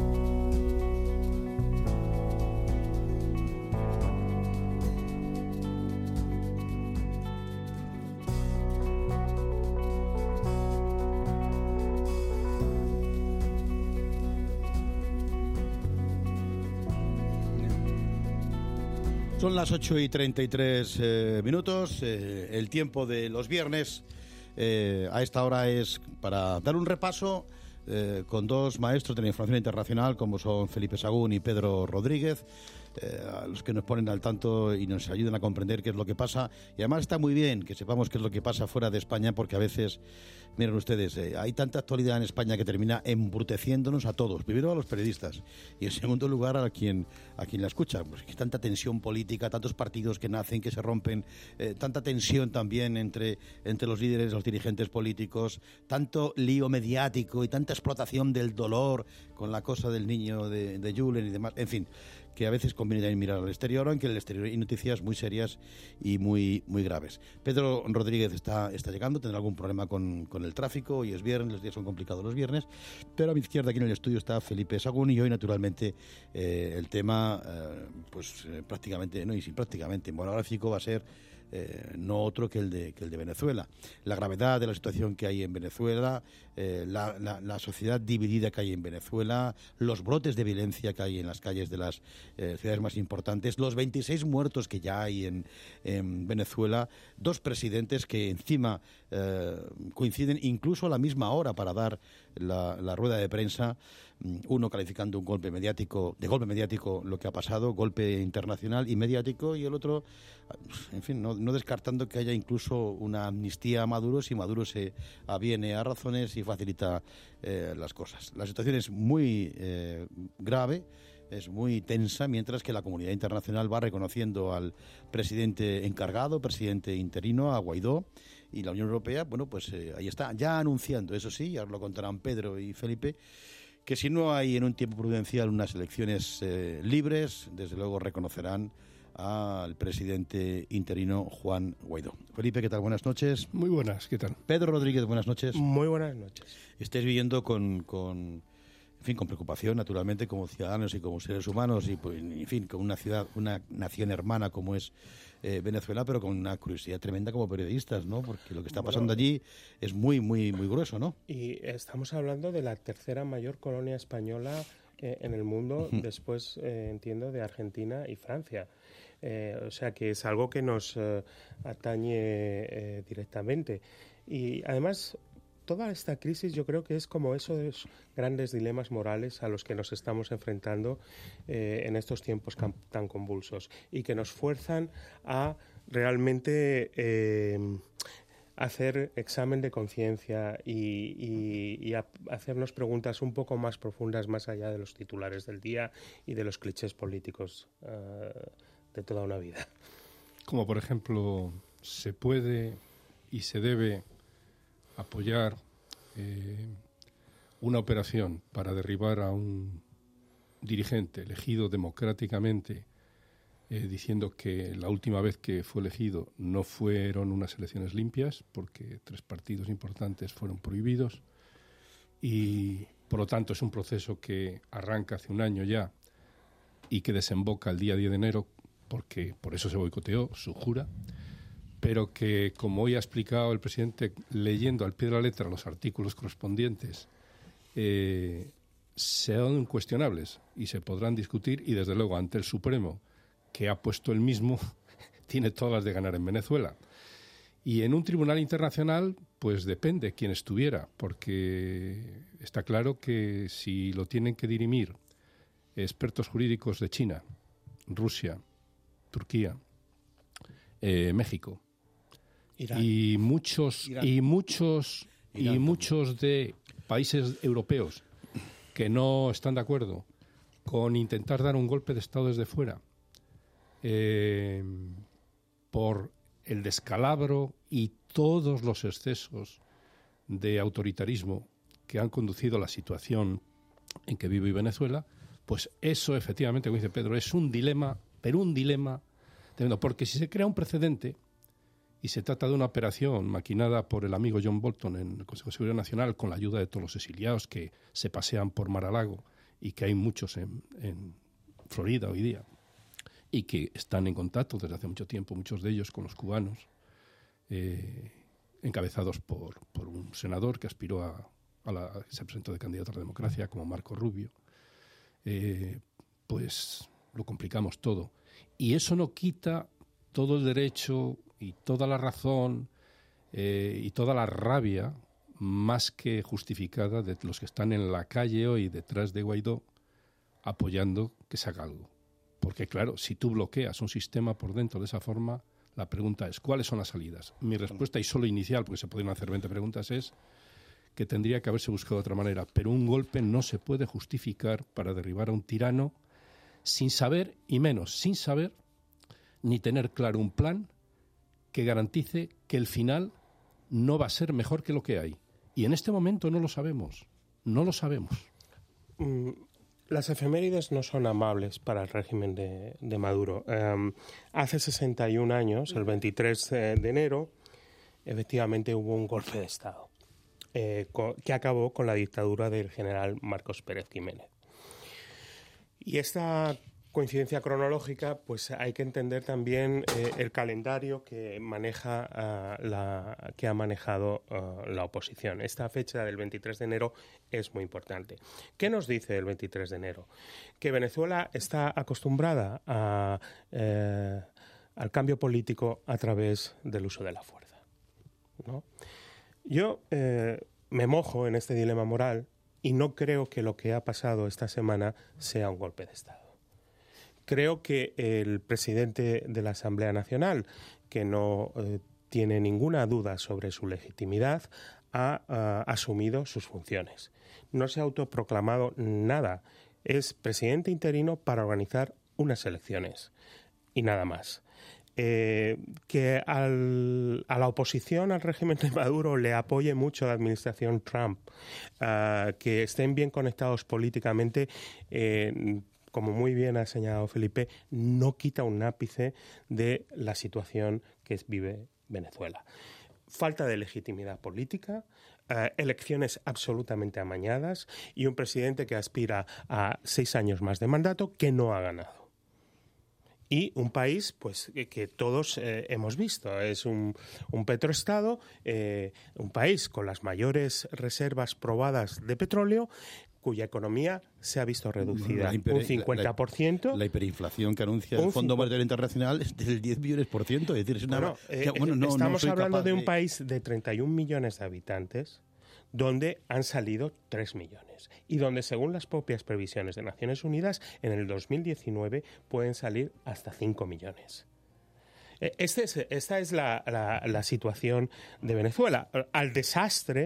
Son las 8:33 minutos, el tiempo de los viernes. A esta hora es para dar un repaso con dos maestros de la información internacional, como son Felipe Sagún y Pedro Rodríguez, a los que nos ponen al tanto y nos ayudan a comprender qué es lo que pasa. Y además está muy bien que sepamos qué es lo que pasa fuera de España, porque a veces, miren ustedes, hay tanta actualidad en España que termina embruteciéndonos a todos. Primero a los periodistas y en segundo lugar a quien la escucha. Pues que tanta tensión política, tantos partidos que nacen, que se rompen, tanta tensión también entre los líderes, los dirigentes políticos, tanto lío mediático y tanta explotación del dolor con la cosa del niño de Julen y demás. En fin, que a veces conviene también mirar al exterior, aunque en el exterior hay noticias muy serias y muy graves. Pedro Rodríguez está llegando, tendrá algún problema con el tráfico. Hoy es viernes, los días son complicados los viernes, pero a mi izquierda aquí en el estudio está Felipe Sagún, y hoy naturalmente el tema prácticamente, no, y sin prácticamente, monográfico va a ser no otro que el de Venezuela. La gravedad de la situación que hay en Venezuela, la sociedad dividida que hay en Venezuela, los brotes de violencia que hay en las calles de las ciudades más importantes, los 26 muertos que ya hay en Venezuela, dos presidentes que encima coinciden incluso a la misma hora para dar la rueda de prensa, uno calificando un golpe mediático lo que ha pasado, golpe internacional y mediático, y el otro, en fin, no descartando que haya incluso una amnistía a Maduro si Maduro se aviene a razones y facilita las cosas. La situación es muy grave, es muy tensa, mientras que la comunidad internacional va reconociendo al presidente encargado, presidente interino, a Guaidó, y la Unión Europea, bueno, pues ahí está, ya anunciando, eso sí, ya lo contarán Pedro y Felipe, que si no hay en un tiempo prudencial unas elecciones libres, desde luego reconocerán al presidente interino Juan Guaidó. Felipe, ¿qué tal? Buenas noches. Muy buenas, ¿qué tal? Pedro Rodríguez, buenas noches. Muy buenas noches. Estáis viviendo con preocupación, naturalmente, como ciudadanos y como seres humanos, y pues, en fin, con una nación hermana como es Venezuela, pero con una curiosidad tremenda como periodistas, ¿no? Porque lo que está pasando allí es muy, muy, muy grueso, ¿no? Y estamos hablando de la tercera mayor colonia española en el mundo, después, entiendo, de Argentina y Francia. O sea que es algo que nos atañe directamente. Y además, toda esta crisis yo creo que es como esos grandes dilemas morales a los que nos estamos enfrentando en estos tiempos tan convulsos y que nos fuerzan a realmente hacer examen de conciencia y a hacernos preguntas un poco más profundas, más allá de los titulares del día y de los clichés políticos de toda una vida. Como por ejemplo, se puede y se debe apoyar una operación para derribar a un dirigente elegido democráticamente, diciendo que la última vez que fue elegido no fueron unas elecciones limpias porque 3 partidos importantes fueron prohibidos y por lo tanto es un proceso que arranca hace un año ya y que desemboca el día 10 de enero porque por eso se boicoteó su jura, pero que, como hoy ha explicado el presidente, leyendo al pie de la letra los artículos correspondientes, sean incuestionables y se podrán discutir, y desde luego ante el Supremo, que ha puesto el mismo, tiene todas las de ganar en Venezuela. Y en un tribunal internacional, pues depende quién estuviera, porque está claro que si lo tienen que dirimir expertos jurídicos de China, Rusia, Turquía, México, Irán. y muchos de países europeos que no están de acuerdo con intentar dar un golpe de Estado desde fuera por el descalabro y todos los excesos de autoritarismo que han conducido a la situación en que vive Venezuela, pues eso efectivamente, como dice Pedro, es un dilema, pero un dilema tremendo, porque si se crea un precedente y se trata de una operación maquinada por el amigo John Bolton en el Consejo de Seguridad Nacional con la ayuda de todos los exiliados que se pasean por Mar-a-Lago y que hay muchos en Florida hoy día y que están en contacto desde hace mucho tiempo, muchos de ellos con los cubanos, encabezados por un senador que aspiró se presentó de candidato a la democracia como Marco Rubio, pues lo complicamos todo. Y eso no quita todo el derecho y toda la razón y toda la rabia más que justificada de los que están en la calle hoy detrás de Guaidó apoyando que se haga algo. Porque claro, si tú bloqueas un sistema por dentro de esa forma, la pregunta es ¿cuáles son las salidas? Mi respuesta, y solo inicial, porque se podrían hacer 20 preguntas, es que tendría que haberse buscado de otra manera. Pero un golpe no se puede justificar para derribar a un tirano sin saber, y menos sin saber, ni tener claro un plan que garantice que el final no va a ser mejor que lo que hay. Y en este momento no lo sabemos. No lo sabemos. Las efemérides no son amables para el régimen de Maduro. Hace 61 años, el 23 de enero, efectivamente hubo un golpe de Estado que acabó con la dictadura del general Marcos Pérez Jiménez. Y esta coincidencia cronológica, pues hay que entender también el calendario que ha manejado la oposición. Esta fecha del 23 de enero es muy importante. ¿Qué nos dice el 23 de enero? Que Venezuela está acostumbrada al cambio político a través del uso de la fuerza, ¿no? Yo me mojo en este dilema moral y no creo que lo que ha pasado esta semana sea un golpe de Estado. Creo que el presidente de la Asamblea Nacional, que no tiene ninguna duda sobre su legitimidad, ha asumido sus funciones. No se ha autoproclamado nada. Es presidente interino para organizar unas elecciones y nada más. Que a la oposición al régimen de Maduro le apoye mucho la administración Trump, que estén bien conectados políticamente, como muy bien ha señalado Felipe, no quita un ápice de la situación que vive Venezuela. Falta de legitimidad política, elecciones absolutamente amañadas y un presidente que aspira a 6 años más de mandato que no ha ganado. Y un país pues que todos hemos visto, es un petroestado, un país con las mayores reservas probadas de petróleo, cuya economía se ha visto reducida un 50%. La hiperinflación que anuncia el Fondo Monetario Internacional es del 10 millones por ciento. Es decir, es una... estamos hablando de un país de 31 millones de habitantes donde han salido 3 millones y donde, según las propias previsiones de Naciones Unidas, en el 2019 pueden salir hasta 5 millones. Esta es la situación de Venezuela. Al desastre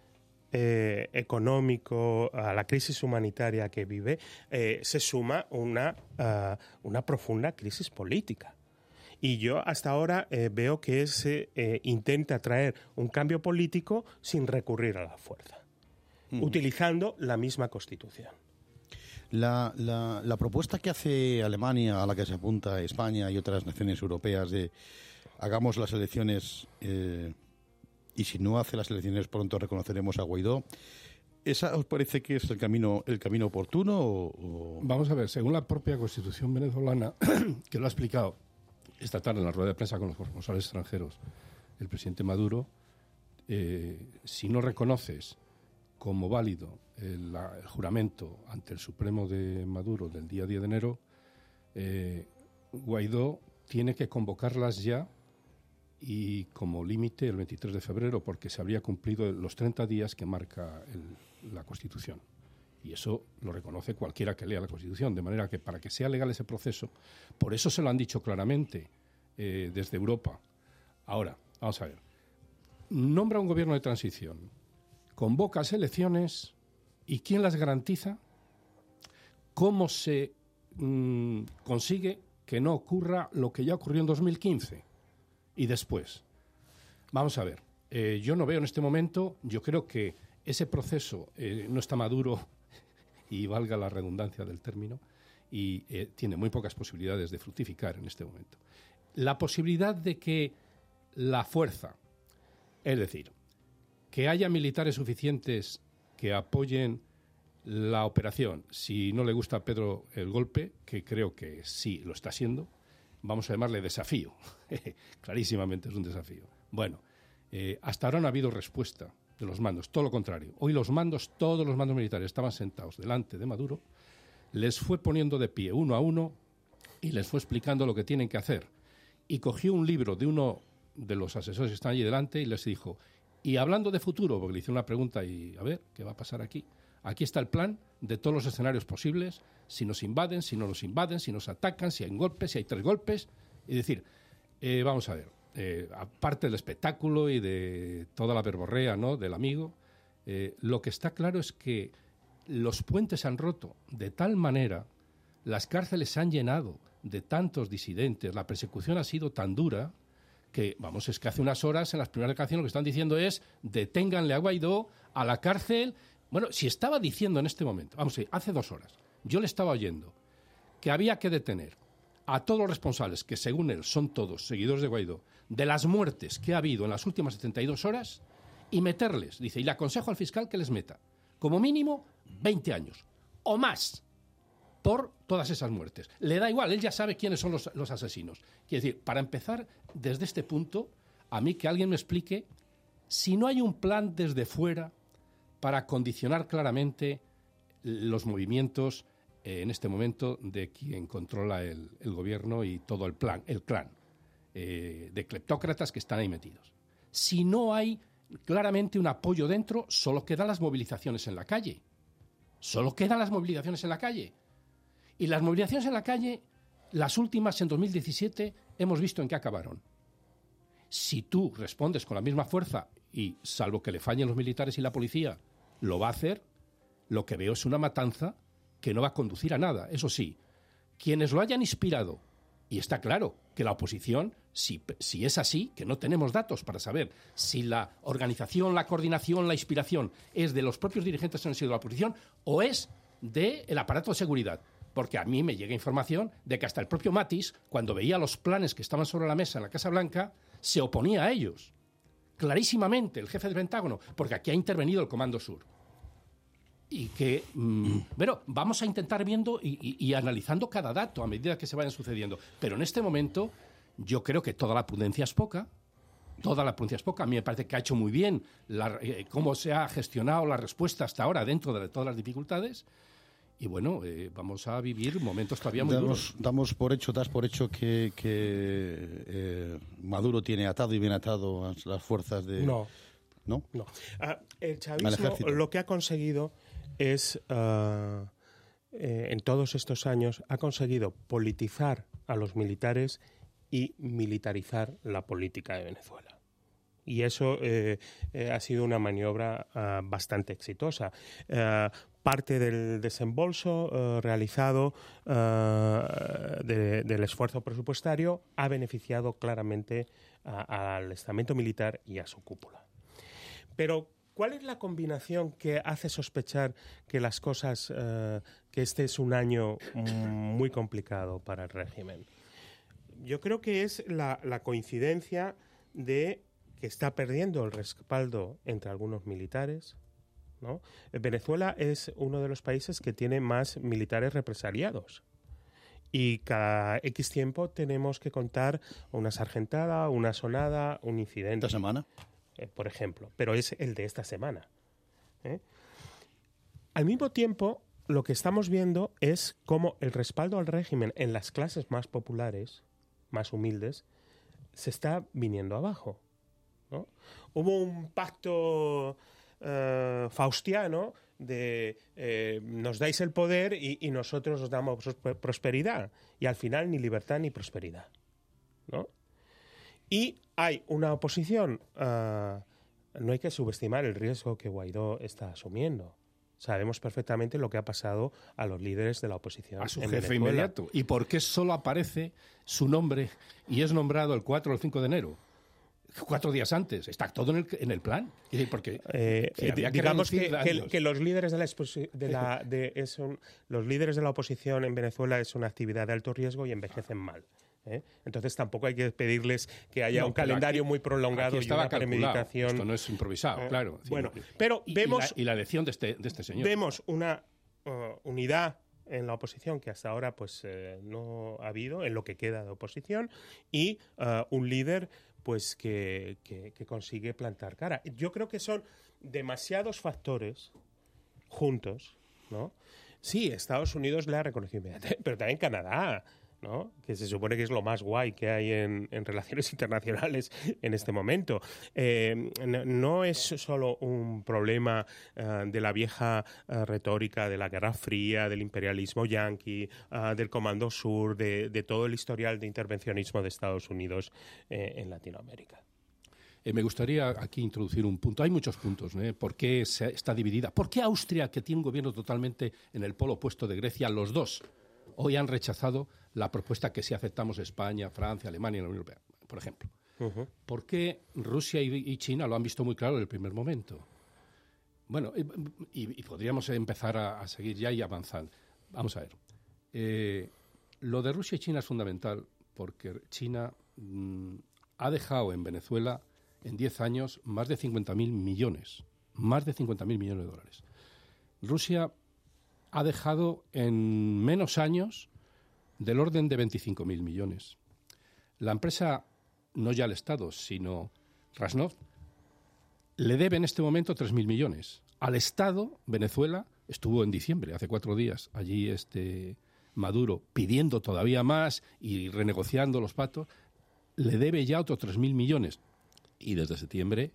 económico, a la crisis humanitaria que vive, se suma una profunda crisis política. Y yo hasta ahora veo que se intenta traer un cambio político sin recurrir a la fuerza, utilizando la misma Constitución. La propuesta que hace Alemania, a la que se apunta España y otras naciones europeas, de hagamos las elecciones y si no hace las elecciones pronto reconoceremos a Guaidó, ¿esa os parece que es el camino oportuno? O... Vamos a ver, según la propia Constitución venezolana, que lo ha explicado esta tarde en la rueda de prensa con los corresponsales extranjeros, el presidente Maduro, si no reconoces como válido el juramento ante el Supremo de Maduro del día 10 de enero, Guaidó tiene que convocarlas ya y como límite el 23 de febrero, porque se habría cumplido los 30 días que marca la Constitución. Y eso lo reconoce cualquiera que lea la Constitución, de manera que para que sea legal ese proceso, por eso se lo han dicho claramente desde Europa. Ahora, vamos a ver, nombra un gobierno de transición, convoca elecciones, ¿y quién las garantiza? ¿Cómo se consigue que no ocurra lo que ya ocurrió en 2015 y después? Vamos a ver, yo no veo en este momento, yo creo que ese proceso no está maduro, y valga la redundancia del término, y tiene muy pocas posibilidades de fructificar en este momento. La posibilidad de que la fuerza, es decir, que haya militares suficientes que apoyen la operación, si no le gusta a Pedro el golpe, que creo que sí lo está haciendo, vamos a llamarle desafío. Clarísimamente es un desafío. Bueno, hasta ahora no ha habido respuesta de los mandos, todo lo contrario. Hoy todos los mandos militares estaban sentados delante de Maduro, les fue poniendo de pie uno a uno y les fue explicando lo que tienen que hacer. Y cogió un libro de uno de los asesores que están allí delante y les dijo, y hablando de futuro, porque le hice una pregunta y a ver, ¿qué va a pasar aquí? Aquí está el plan de todos los escenarios posibles, si nos invaden, si no nos invaden, si nos atacan, si hay golpes, si hay 3 golpes. Es decir, vamos a ver, aparte del espectáculo y de toda la verborrea, ¿no?, del amigo, lo que está claro es que los puentes se han roto de tal manera, las cárceles se han llenado de tantos disidentes, la persecución ha sido tan dura que, vamos, es que hace unas horas en las primeras declaraciones lo que están diciendo es deténganle a Guaidó a la cárcel. Bueno, si estaba diciendo en este momento, vamos a ver, hace 2 horas, yo le estaba oyendo que había que detener a todos los responsables, que según él son todos seguidores de Guaidó, de las muertes que ha habido en las últimas 72 horas y meterles, dice, y le aconsejo al fiscal que les meta, como mínimo, 20 años o más por todas esas muertes. Le da igual, él ya sabe quiénes son los asesinos. Quiere decir, para empezar, desde este punto, a mí que alguien me explique si no hay un plan desde fuera para condicionar claramente los movimientos en este momento de quien controla el gobierno y todo el clan de cleptócratas que están ahí metidos. Si no hay claramente un apoyo dentro, solo quedan las movilizaciones en la calle. Solo quedan las movilizaciones en la calle. Y las movilizaciones en la calle, las últimas en 2017, hemos visto en qué acabaron. Si tú respondes con la misma fuerza, y salvo que le fallen los militares y la policía, lo va a hacer, lo que veo es una matanza que no va a conducir a nada. Eso sí, quienes lo hayan inspirado, y está claro que la oposición, si es así, que no tenemos datos para saber si la organización, la coordinación, la inspiración es de los propios dirigentes que han sido de la oposición o es del aparato de seguridad. Porque a mí me llega información de que hasta el propio Mattis, cuando veía los planes que estaban sobre la mesa en la Casa Blanca, se oponía a ellos. Clarísimamente, el jefe del Pentágono, porque aquí ha intervenido el Comando Sur. Y que, bueno, vamos a intentar viendo y analizando cada dato a medida que se vayan sucediendo. Pero en este momento, yo creo que toda la prudencia es poca. Toda la prudencia es poca. A mí me parece que ha hecho muy bien cómo se ha gestionado la respuesta hasta ahora dentro de todas las dificultades. Y bueno, vamos a vivir momentos todavía muy duros. Das por hecho que Maduro tiene atado y bien atado a las fuerzas de... No. El chavismo lo que ha conseguido es, en todos estos años, ha conseguido politizar a los militares y militarizar la política de Venezuela. Y eso ha sido una maniobra bastante exitosa. Parte del desembolso realizado del esfuerzo presupuestario ha beneficiado claramente al estamento militar y a su cúpula. Pero, ¿cuál es la combinación que hace sospechar que las cosas, que este es un año muy complicado para el régimen? Yo creo que es la coincidencia de que está perdiendo el respaldo entre algunos militares, ¿no? Venezuela es uno de los países que tiene más militares represaliados. Y cada X tiempo tenemos que contar una sargentada, una sonada, un incidente. ¿Esta semana? Por ejemplo. Pero es el de esta semana. Al mismo tiempo, lo que estamos viendo es cómo el respaldo al régimen en las clases más populares, más humildes, se está viniendo abajo, ¿no? Hubo un pacto faustiano de nos dais el poder y nosotros os damos prosperidad. Y al final ni libertad ni prosperidad, ¿no? Y hay una oposición. No hay que subestimar el riesgo que Guaidó está asumiendo. Sabemos perfectamente lo que ha pasado a los líderes de la oposición. A su en jefe Venezuela. inmediato. ¿Y por qué solo aparece su nombre y es nombrado el 4 o el 5 de enero? 4 días antes. Está todo en el plan. Porque digamos que los líderes los líderes de la oposición en Venezuela es una actividad de alto riesgo y envejecen mal. Entonces tampoco hay que pedirles que haya un calendario muy prolongado y una premeditación. Esto no es improvisado, claro. Bueno, pero vemos... Y la elección de este señor. Vemos una unidad en la oposición que hasta ahora pues no ha habido en lo que queda de oposición y un líder pues que consigue plantar cara. Yo creo que son demasiados factores juntos, ¿no? Sí, Estados Unidos le ha reconocido inmediatamente, pero también Canadá, ¿no? Que se supone que es lo más guay que hay en relaciones internacionales en este momento. No es solo un problema de la vieja retórica de la Guerra Fría, del imperialismo yanqui, del Comando Sur, de todo el historial de intervencionismo de Estados Unidos en Latinoamérica. Me gustaría aquí introducir un punto. Hay muchos puntos, ¿no? ¿Por qué está dividida? ¿Por qué Austria, que tiene un gobierno totalmente en el polo opuesto de Grecia, los dos hoy han rechazado la propuesta que sí aceptamos España, Francia, Alemania y la Unión Europea, por ejemplo? ¿Por qué Rusia y China lo han visto muy claro en el primer momento? Bueno, y podríamos empezar a seguir ya y avanzar. Vamos a ver. Lo de Rusia y China es fundamental porque China ha dejado en Venezuela en 10 años más de 50.000 millones. Más de 50.000 millones de dólares. Rusia ha dejado en menos años del orden de 25.000 millones. La empresa, no ya el Estado, sino Rasneft, le debe en este momento 3.000 millones. Al Estado, Venezuela, estuvo en diciembre, hace 4 días, allí Maduro pidiendo todavía más y renegociando los pactos, le debe ya otros 3.000 millones. Y desde septiembre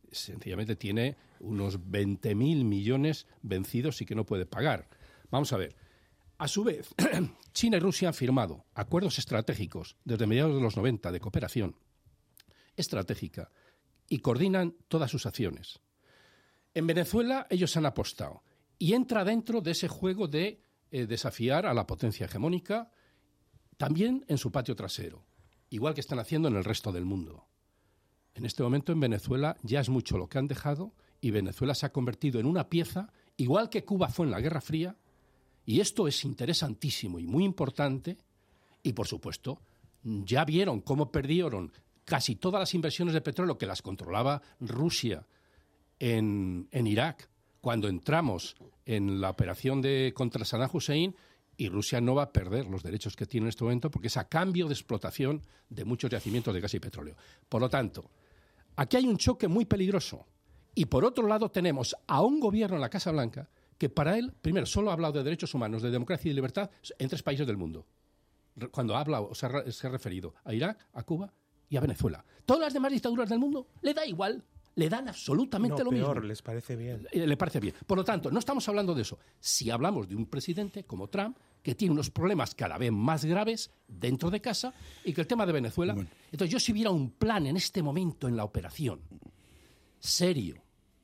sencillamente tiene unos 20.000 millones vencidos y que no puede pagar. Vamos a ver. A su vez, China y Rusia han firmado acuerdos estratégicos desde mediados de los 90 de cooperación estratégica y coordinan todas sus acciones. En Venezuela ellos han apostado y entra dentro de ese juego de desafiar a la potencia hegemónica también en su patio trasero, igual que están haciendo en el resto del mundo. En este momento en Venezuela ya es mucho lo que han dejado y Venezuela se ha convertido en una pieza, igual que Cuba fue en la Guerra Fría, y esto es interesantísimo y muy importante, y por supuesto ya vieron cómo perdieron casi todas las inversiones de petróleo que las controlaba Rusia en Irak, cuando entramos en la operación contra Saddam Hussein, y Rusia no va a perder los derechos que tiene en este momento porque es a cambio de explotación de muchos yacimientos de gas y petróleo. Por lo tanto, aquí hay un choque muy peligroso. Y por otro lado tenemos a un gobierno en la Casa Blanca que para él, primero, solo ha hablado de derechos humanos, de democracia y de libertad en 3 países del mundo. Cuando ha hablado, se ha referido a Irak, a Cuba y a Venezuela. Todas las demás dictaduras del mundo le da igual. Le dan absolutamente lo mismo. Les parece bien. Le parece bien. Por lo tanto, no estamos hablando de eso. Si hablamos de un presidente como Trump, que tiene unos problemas cada vez más graves dentro de casa, y que el tema de Venezuela... Bueno. Entonces, yo si hubiera un plan en este momento en la operación, serio,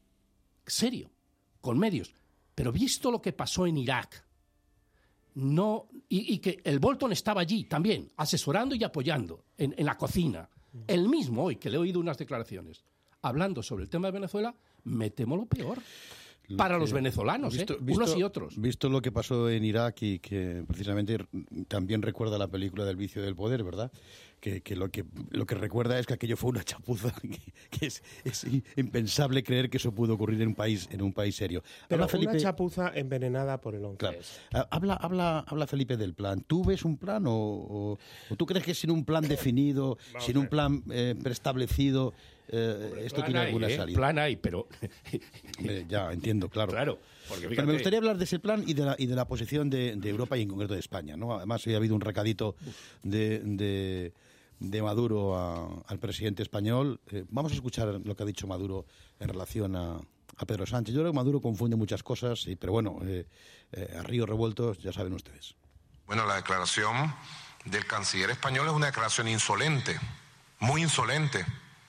con medios, pero visto lo que pasó en Irak, no, y que el Bolton estaba allí también, asesorando y apoyando en la cocina, el mismo hoy que le he oído unas declaraciones, hablando sobre el tema de Venezuela, me temo lo peor. Para los venezolanos, unos y otros. Visto lo que pasó en Irak y que precisamente también recuerda la película del vicio del poder, ¿verdad? Que lo que recuerda es que aquello fue una chapuza, que es impensable creer que eso pudo ocurrir en un país serio. Pero Felipe, una chapuza envenenada por el 11. Claro. Habla Felipe del plan. ¿Tú ves un plan o tú crees que sin un plan definido, sin un plan preestablecido, esto tiene alguna salida? Plan hay, pero... ya, entiendo, claro. Claro. Porque, pero me gustaría hablar de ese plan y de la posición de Europa y en concreto de España, ¿no? Además, hoy ha habido un recadito de Maduro al presidente español. Vamos a escuchar lo que ha dicho Maduro en relación a Pedro Sánchez. Yo creo que Maduro confunde muchas cosas, pero bueno, a ríos revueltos, ya saben ustedes. Bueno, la declaración del canciller español es una declaración insolente, muy insolente.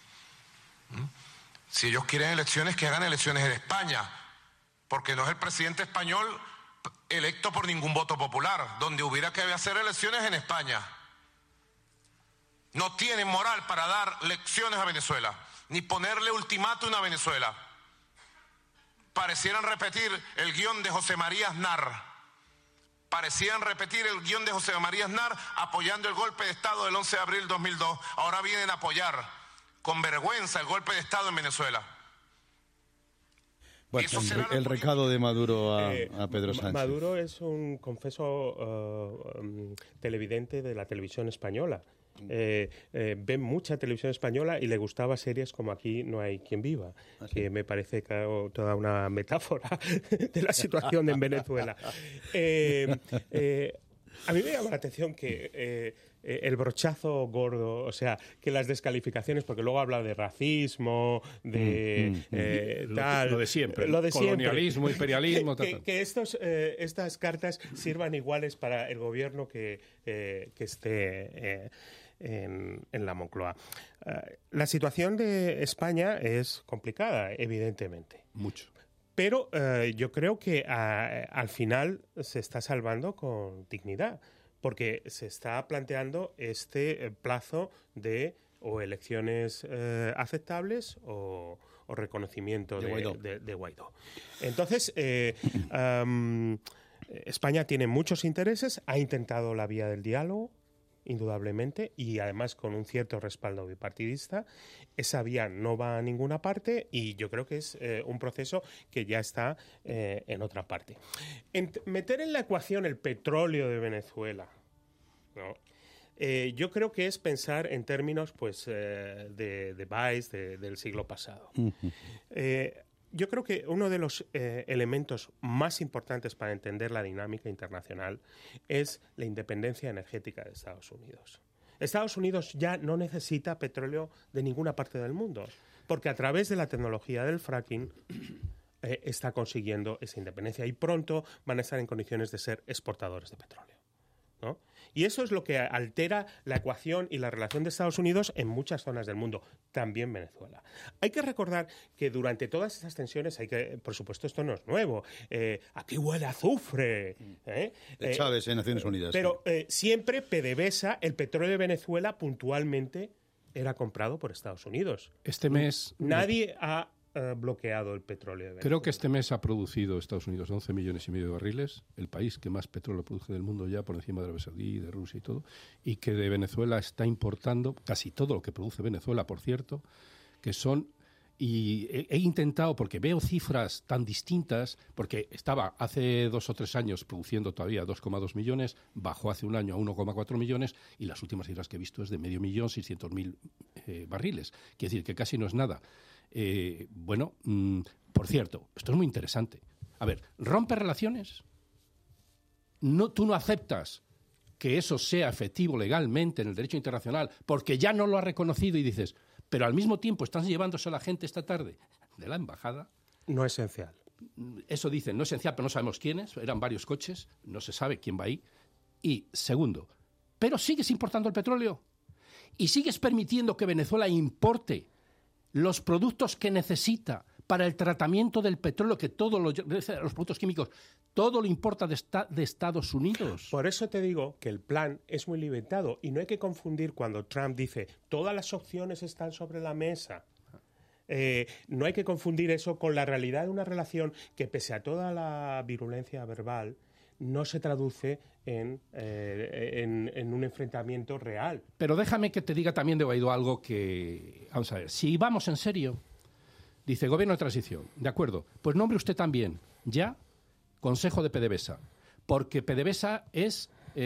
Si ellos quieren elecciones, que hagan elecciones en España, porque no es el presidente español electo por ningún voto popular, donde hubiera que hacer elecciones en España. No tienen moral para dar lecciones a Venezuela, ni ponerle ultimátum a Venezuela. Parecieran repetir el guión de José María Aznar. Apoyando el golpe de Estado del 11 de abril de 2002. Ahora vienen a apoyar con vergüenza el golpe de Estado en Venezuela. Bueno, el recado de Maduro a Pedro Sánchez. Maduro es un confeso televidente de la televisión española. Ve mucha televisión española y le gustaba series como Aquí no hay quien viva, que me parece toda una metáfora de la situación en Venezuela. A mí me llama la atención que el brochazo gordo, o sea, que las descalificaciones, porque luego habla de racismo, de tal... Lo de siempre, colonialismo, imperialismo... Que estas cartas sirvan iguales para el gobierno que esté en la Moncloa. La situación de España es complicada, evidentemente. Mucho. Pero yo creo que al final se está salvando con dignidad, porque se está planteando este plazo de o elecciones aceptables o reconocimiento de Guaidó. Entonces, España tiene muchos intereses, ha intentado la vía del diálogo, indudablemente, y además con un cierto respaldo bipartidista. Esa vía no va a ninguna parte y yo creo que es un proceso que ya está en otra parte. Meter en la ecuación el petróleo de Venezuela, ¿no? Yo creo que es pensar en términos pues de Baez del siglo pasado. Yo creo que uno de los elementos más importantes para entender la dinámica internacional es la independencia energética de Estados Unidos. Estados Unidos ya no necesita petróleo de ninguna parte del mundo, porque a través de la tecnología del fracking está consiguiendo esa independencia y pronto van a estar en condiciones de ser exportadores de petróleo, ¿no? Y eso es lo que altera la ecuación y la relación de Estados Unidos en muchas zonas del mundo, también Venezuela. Hay que recordar que durante todas esas tensiones, por supuesto, esto no es nuevo. Aquí huele a azufre. De Chávez en Naciones Unidas. Pero siempre PDVSA, el petróleo de Venezuela, puntualmente era comprado por Estados Unidos. Este mes... Nadie ha bloqueado el petróleo de Venezuela. Creo que este mes ha producido Estados Unidos 11 millones y medio de barriles, el país que más petróleo produce del mundo ya, por encima de Arabia Saudí, de Rusia y todo, y que de Venezuela está importando casi todo lo que produce Venezuela, por cierto, que son... Y he intentado, porque veo cifras tan distintas, porque estaba hace 2 o 3 años produciendo todavía 2,2 millones, bajó hace un año a 1,4 millones, y las últimas cifras que he visto es de 500.600.000 barriles. Quiere decir que casi no es nada. Por cierto, esto es muy interesante. A ver, ¿rompe relaciones? Tú no aceptas que eso sea efectivo legalmente en el derecho internacional porque ya no lo ha reconocido y dices, pero al mismo tiempo están llevándose a la gente esta tarde de la embajada. No esencial. Eso dicen, no esencial, pero no sabemos quiénes. Eran varios coches, no se sabe quién va ahí. Y segundo, pero sigues importando el petróleo y sigues permitiendo que Venezuela importe los productos que necesita para el tratamiento del petróleo, que todos los productos químicos, todo lo importa de Estados Unidos. Por eso te digo que el plan es muy limitado y no hay que confundir cuando Trump dice todas las opciones están sobre la mesa. No hay que confundir eso con la realidad de una relación que, pese a toda la virulencia verbal, no se traduce en un enfrentamiento real. Pero déjame que te diga también de Guaidó algo que... Vamos a ver, si vamos en serio, dice Gobierno de Transición, de acuerdo, pues nombre usted también ya Consejo de PDVSA, porque PDVSA es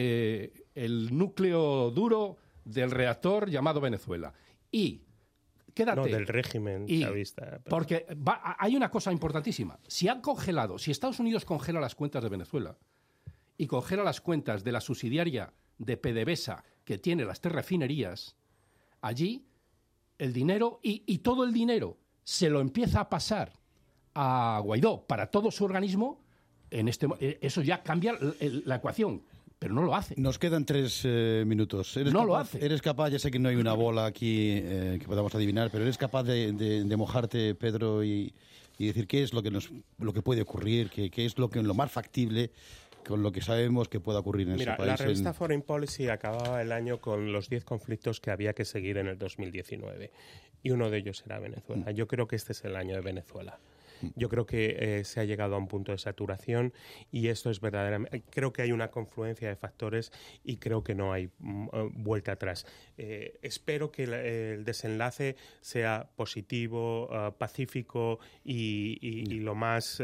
el núcleo duro del reactor llamado Venezuela. Y quédate... No, del régimen chavista. Porque hay una cosa importantísima. Si Estados Unidos congela las cuentas de Venezuela y congela las cuentas de la subsidiaria de PDVSA que tiene las 3 refinerías, allí el dinero y todo el dinero se lo empieza a pasar a Guaidó para todo su organismo, eso ya cambia la ecuación, pero no lo hace. Nos quedan 3 minutos. Lo hace. Eres capaz, ya sé que no hay una bola aquí que podamos adivinar, pero eres capaz de mojarte, Pedro, y decir qué es lo que puede ocurrir, qué es lo más factible con lo que sabemos que pueda ocurrir en ese país. La revista Foreign Policy acababa el año con los 10 conflictos que había que seguir en el 2019 y uno de ellos era Venezuela. Yo creo que este es el año de Venezuela. Yo creo que se ha llegado a un punto de saturación y esto es verdaderamente... Creo que hay una confluencia de factores y creo que no hay vuelta atrás. Espero que el desenlace sea positivo, pacífico y lo más...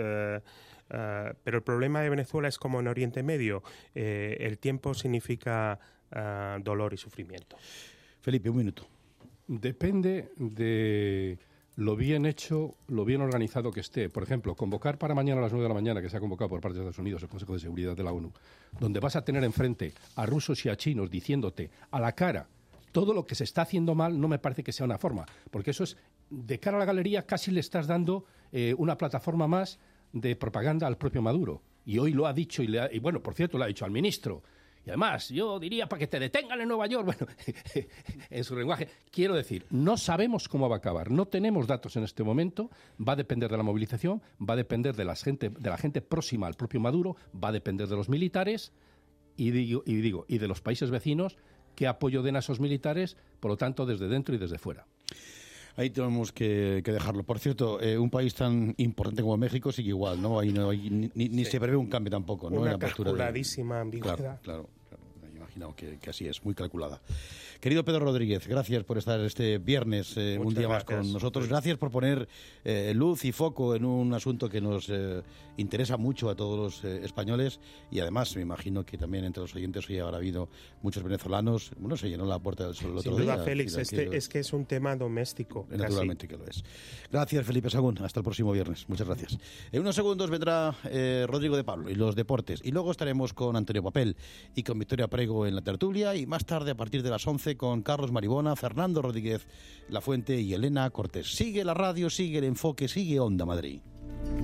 pero el problema de Venezuela es como en Oriente Medio. El tiempo significa dolor y sufrimiento. Felipe, 1 minuto. Depende de lo bien hecho, lo bien organizado que esté. Por ejemplo, convocar para mañana a las 9 de la mañana, que se ha convocado por parte de Estados Unidos el Consejo de Seguridad de la ONU, donde vas a tener enfrente a rusos y a chinos diciéndote a la cara todo lo que se está haciendo mal, no me parece que sea una forma. Porque eso es, de cara a la galería, casi le estás dando una plataforma más de propaganda al propio Maduro. Y hoy lo ha dicho, y bueno, por cierto, lo ha dicho al ministro. Y además, yo diría para que te detengan en Nueva York, bueno, en su lenguaje. Quiero decir, no sabemos cómo va a acabar, no tenemos datos en este momento, va a depender de la movilización, va a depender de la gente próxima al propio Maduro, va a depender de los militares y de los países vecinos que apoyo den a esos militares, por lo tanto, desde dentro y desde fuera. Ahí tenemos que dejarlo. Por cierto, un país tan importante como México sigue igual, ¿no? Ahí ni se prevé un cambio tampoco, ¿no? Una calculadísima ambigüedad. Claro. Me imagino que así es, muy calculada. Querido Pedro Rodríguez, gracias por estar este viernes un día más con nosotros. Gracias por poner luz y foco en un asunto que nos interesa mucho a todos los españoles y además me imagino que también entre los oyentes hoy habrá habido muchos venezolanos. Bueno, se llenó la Puerta del Sol el otro día. Sin duda, Félix, es que es un tema doméstico. Naturalmente que lo es. Gracias, Felipe Sagún. Hasta el próximo viernes. Muchas gracias. En unos segundos vendrá Rodrigo de Pablo y los deportes y luego estaremos con Antonio Papel y con Victoria Prego tiempo en la tertulia y más tarde a partir de las 11 con Carlos Maribona, Fernando Rodríguez Lafuente y Elena Cortés. Sigue la radio, sigue el enfoque, sigue Onda Madrid.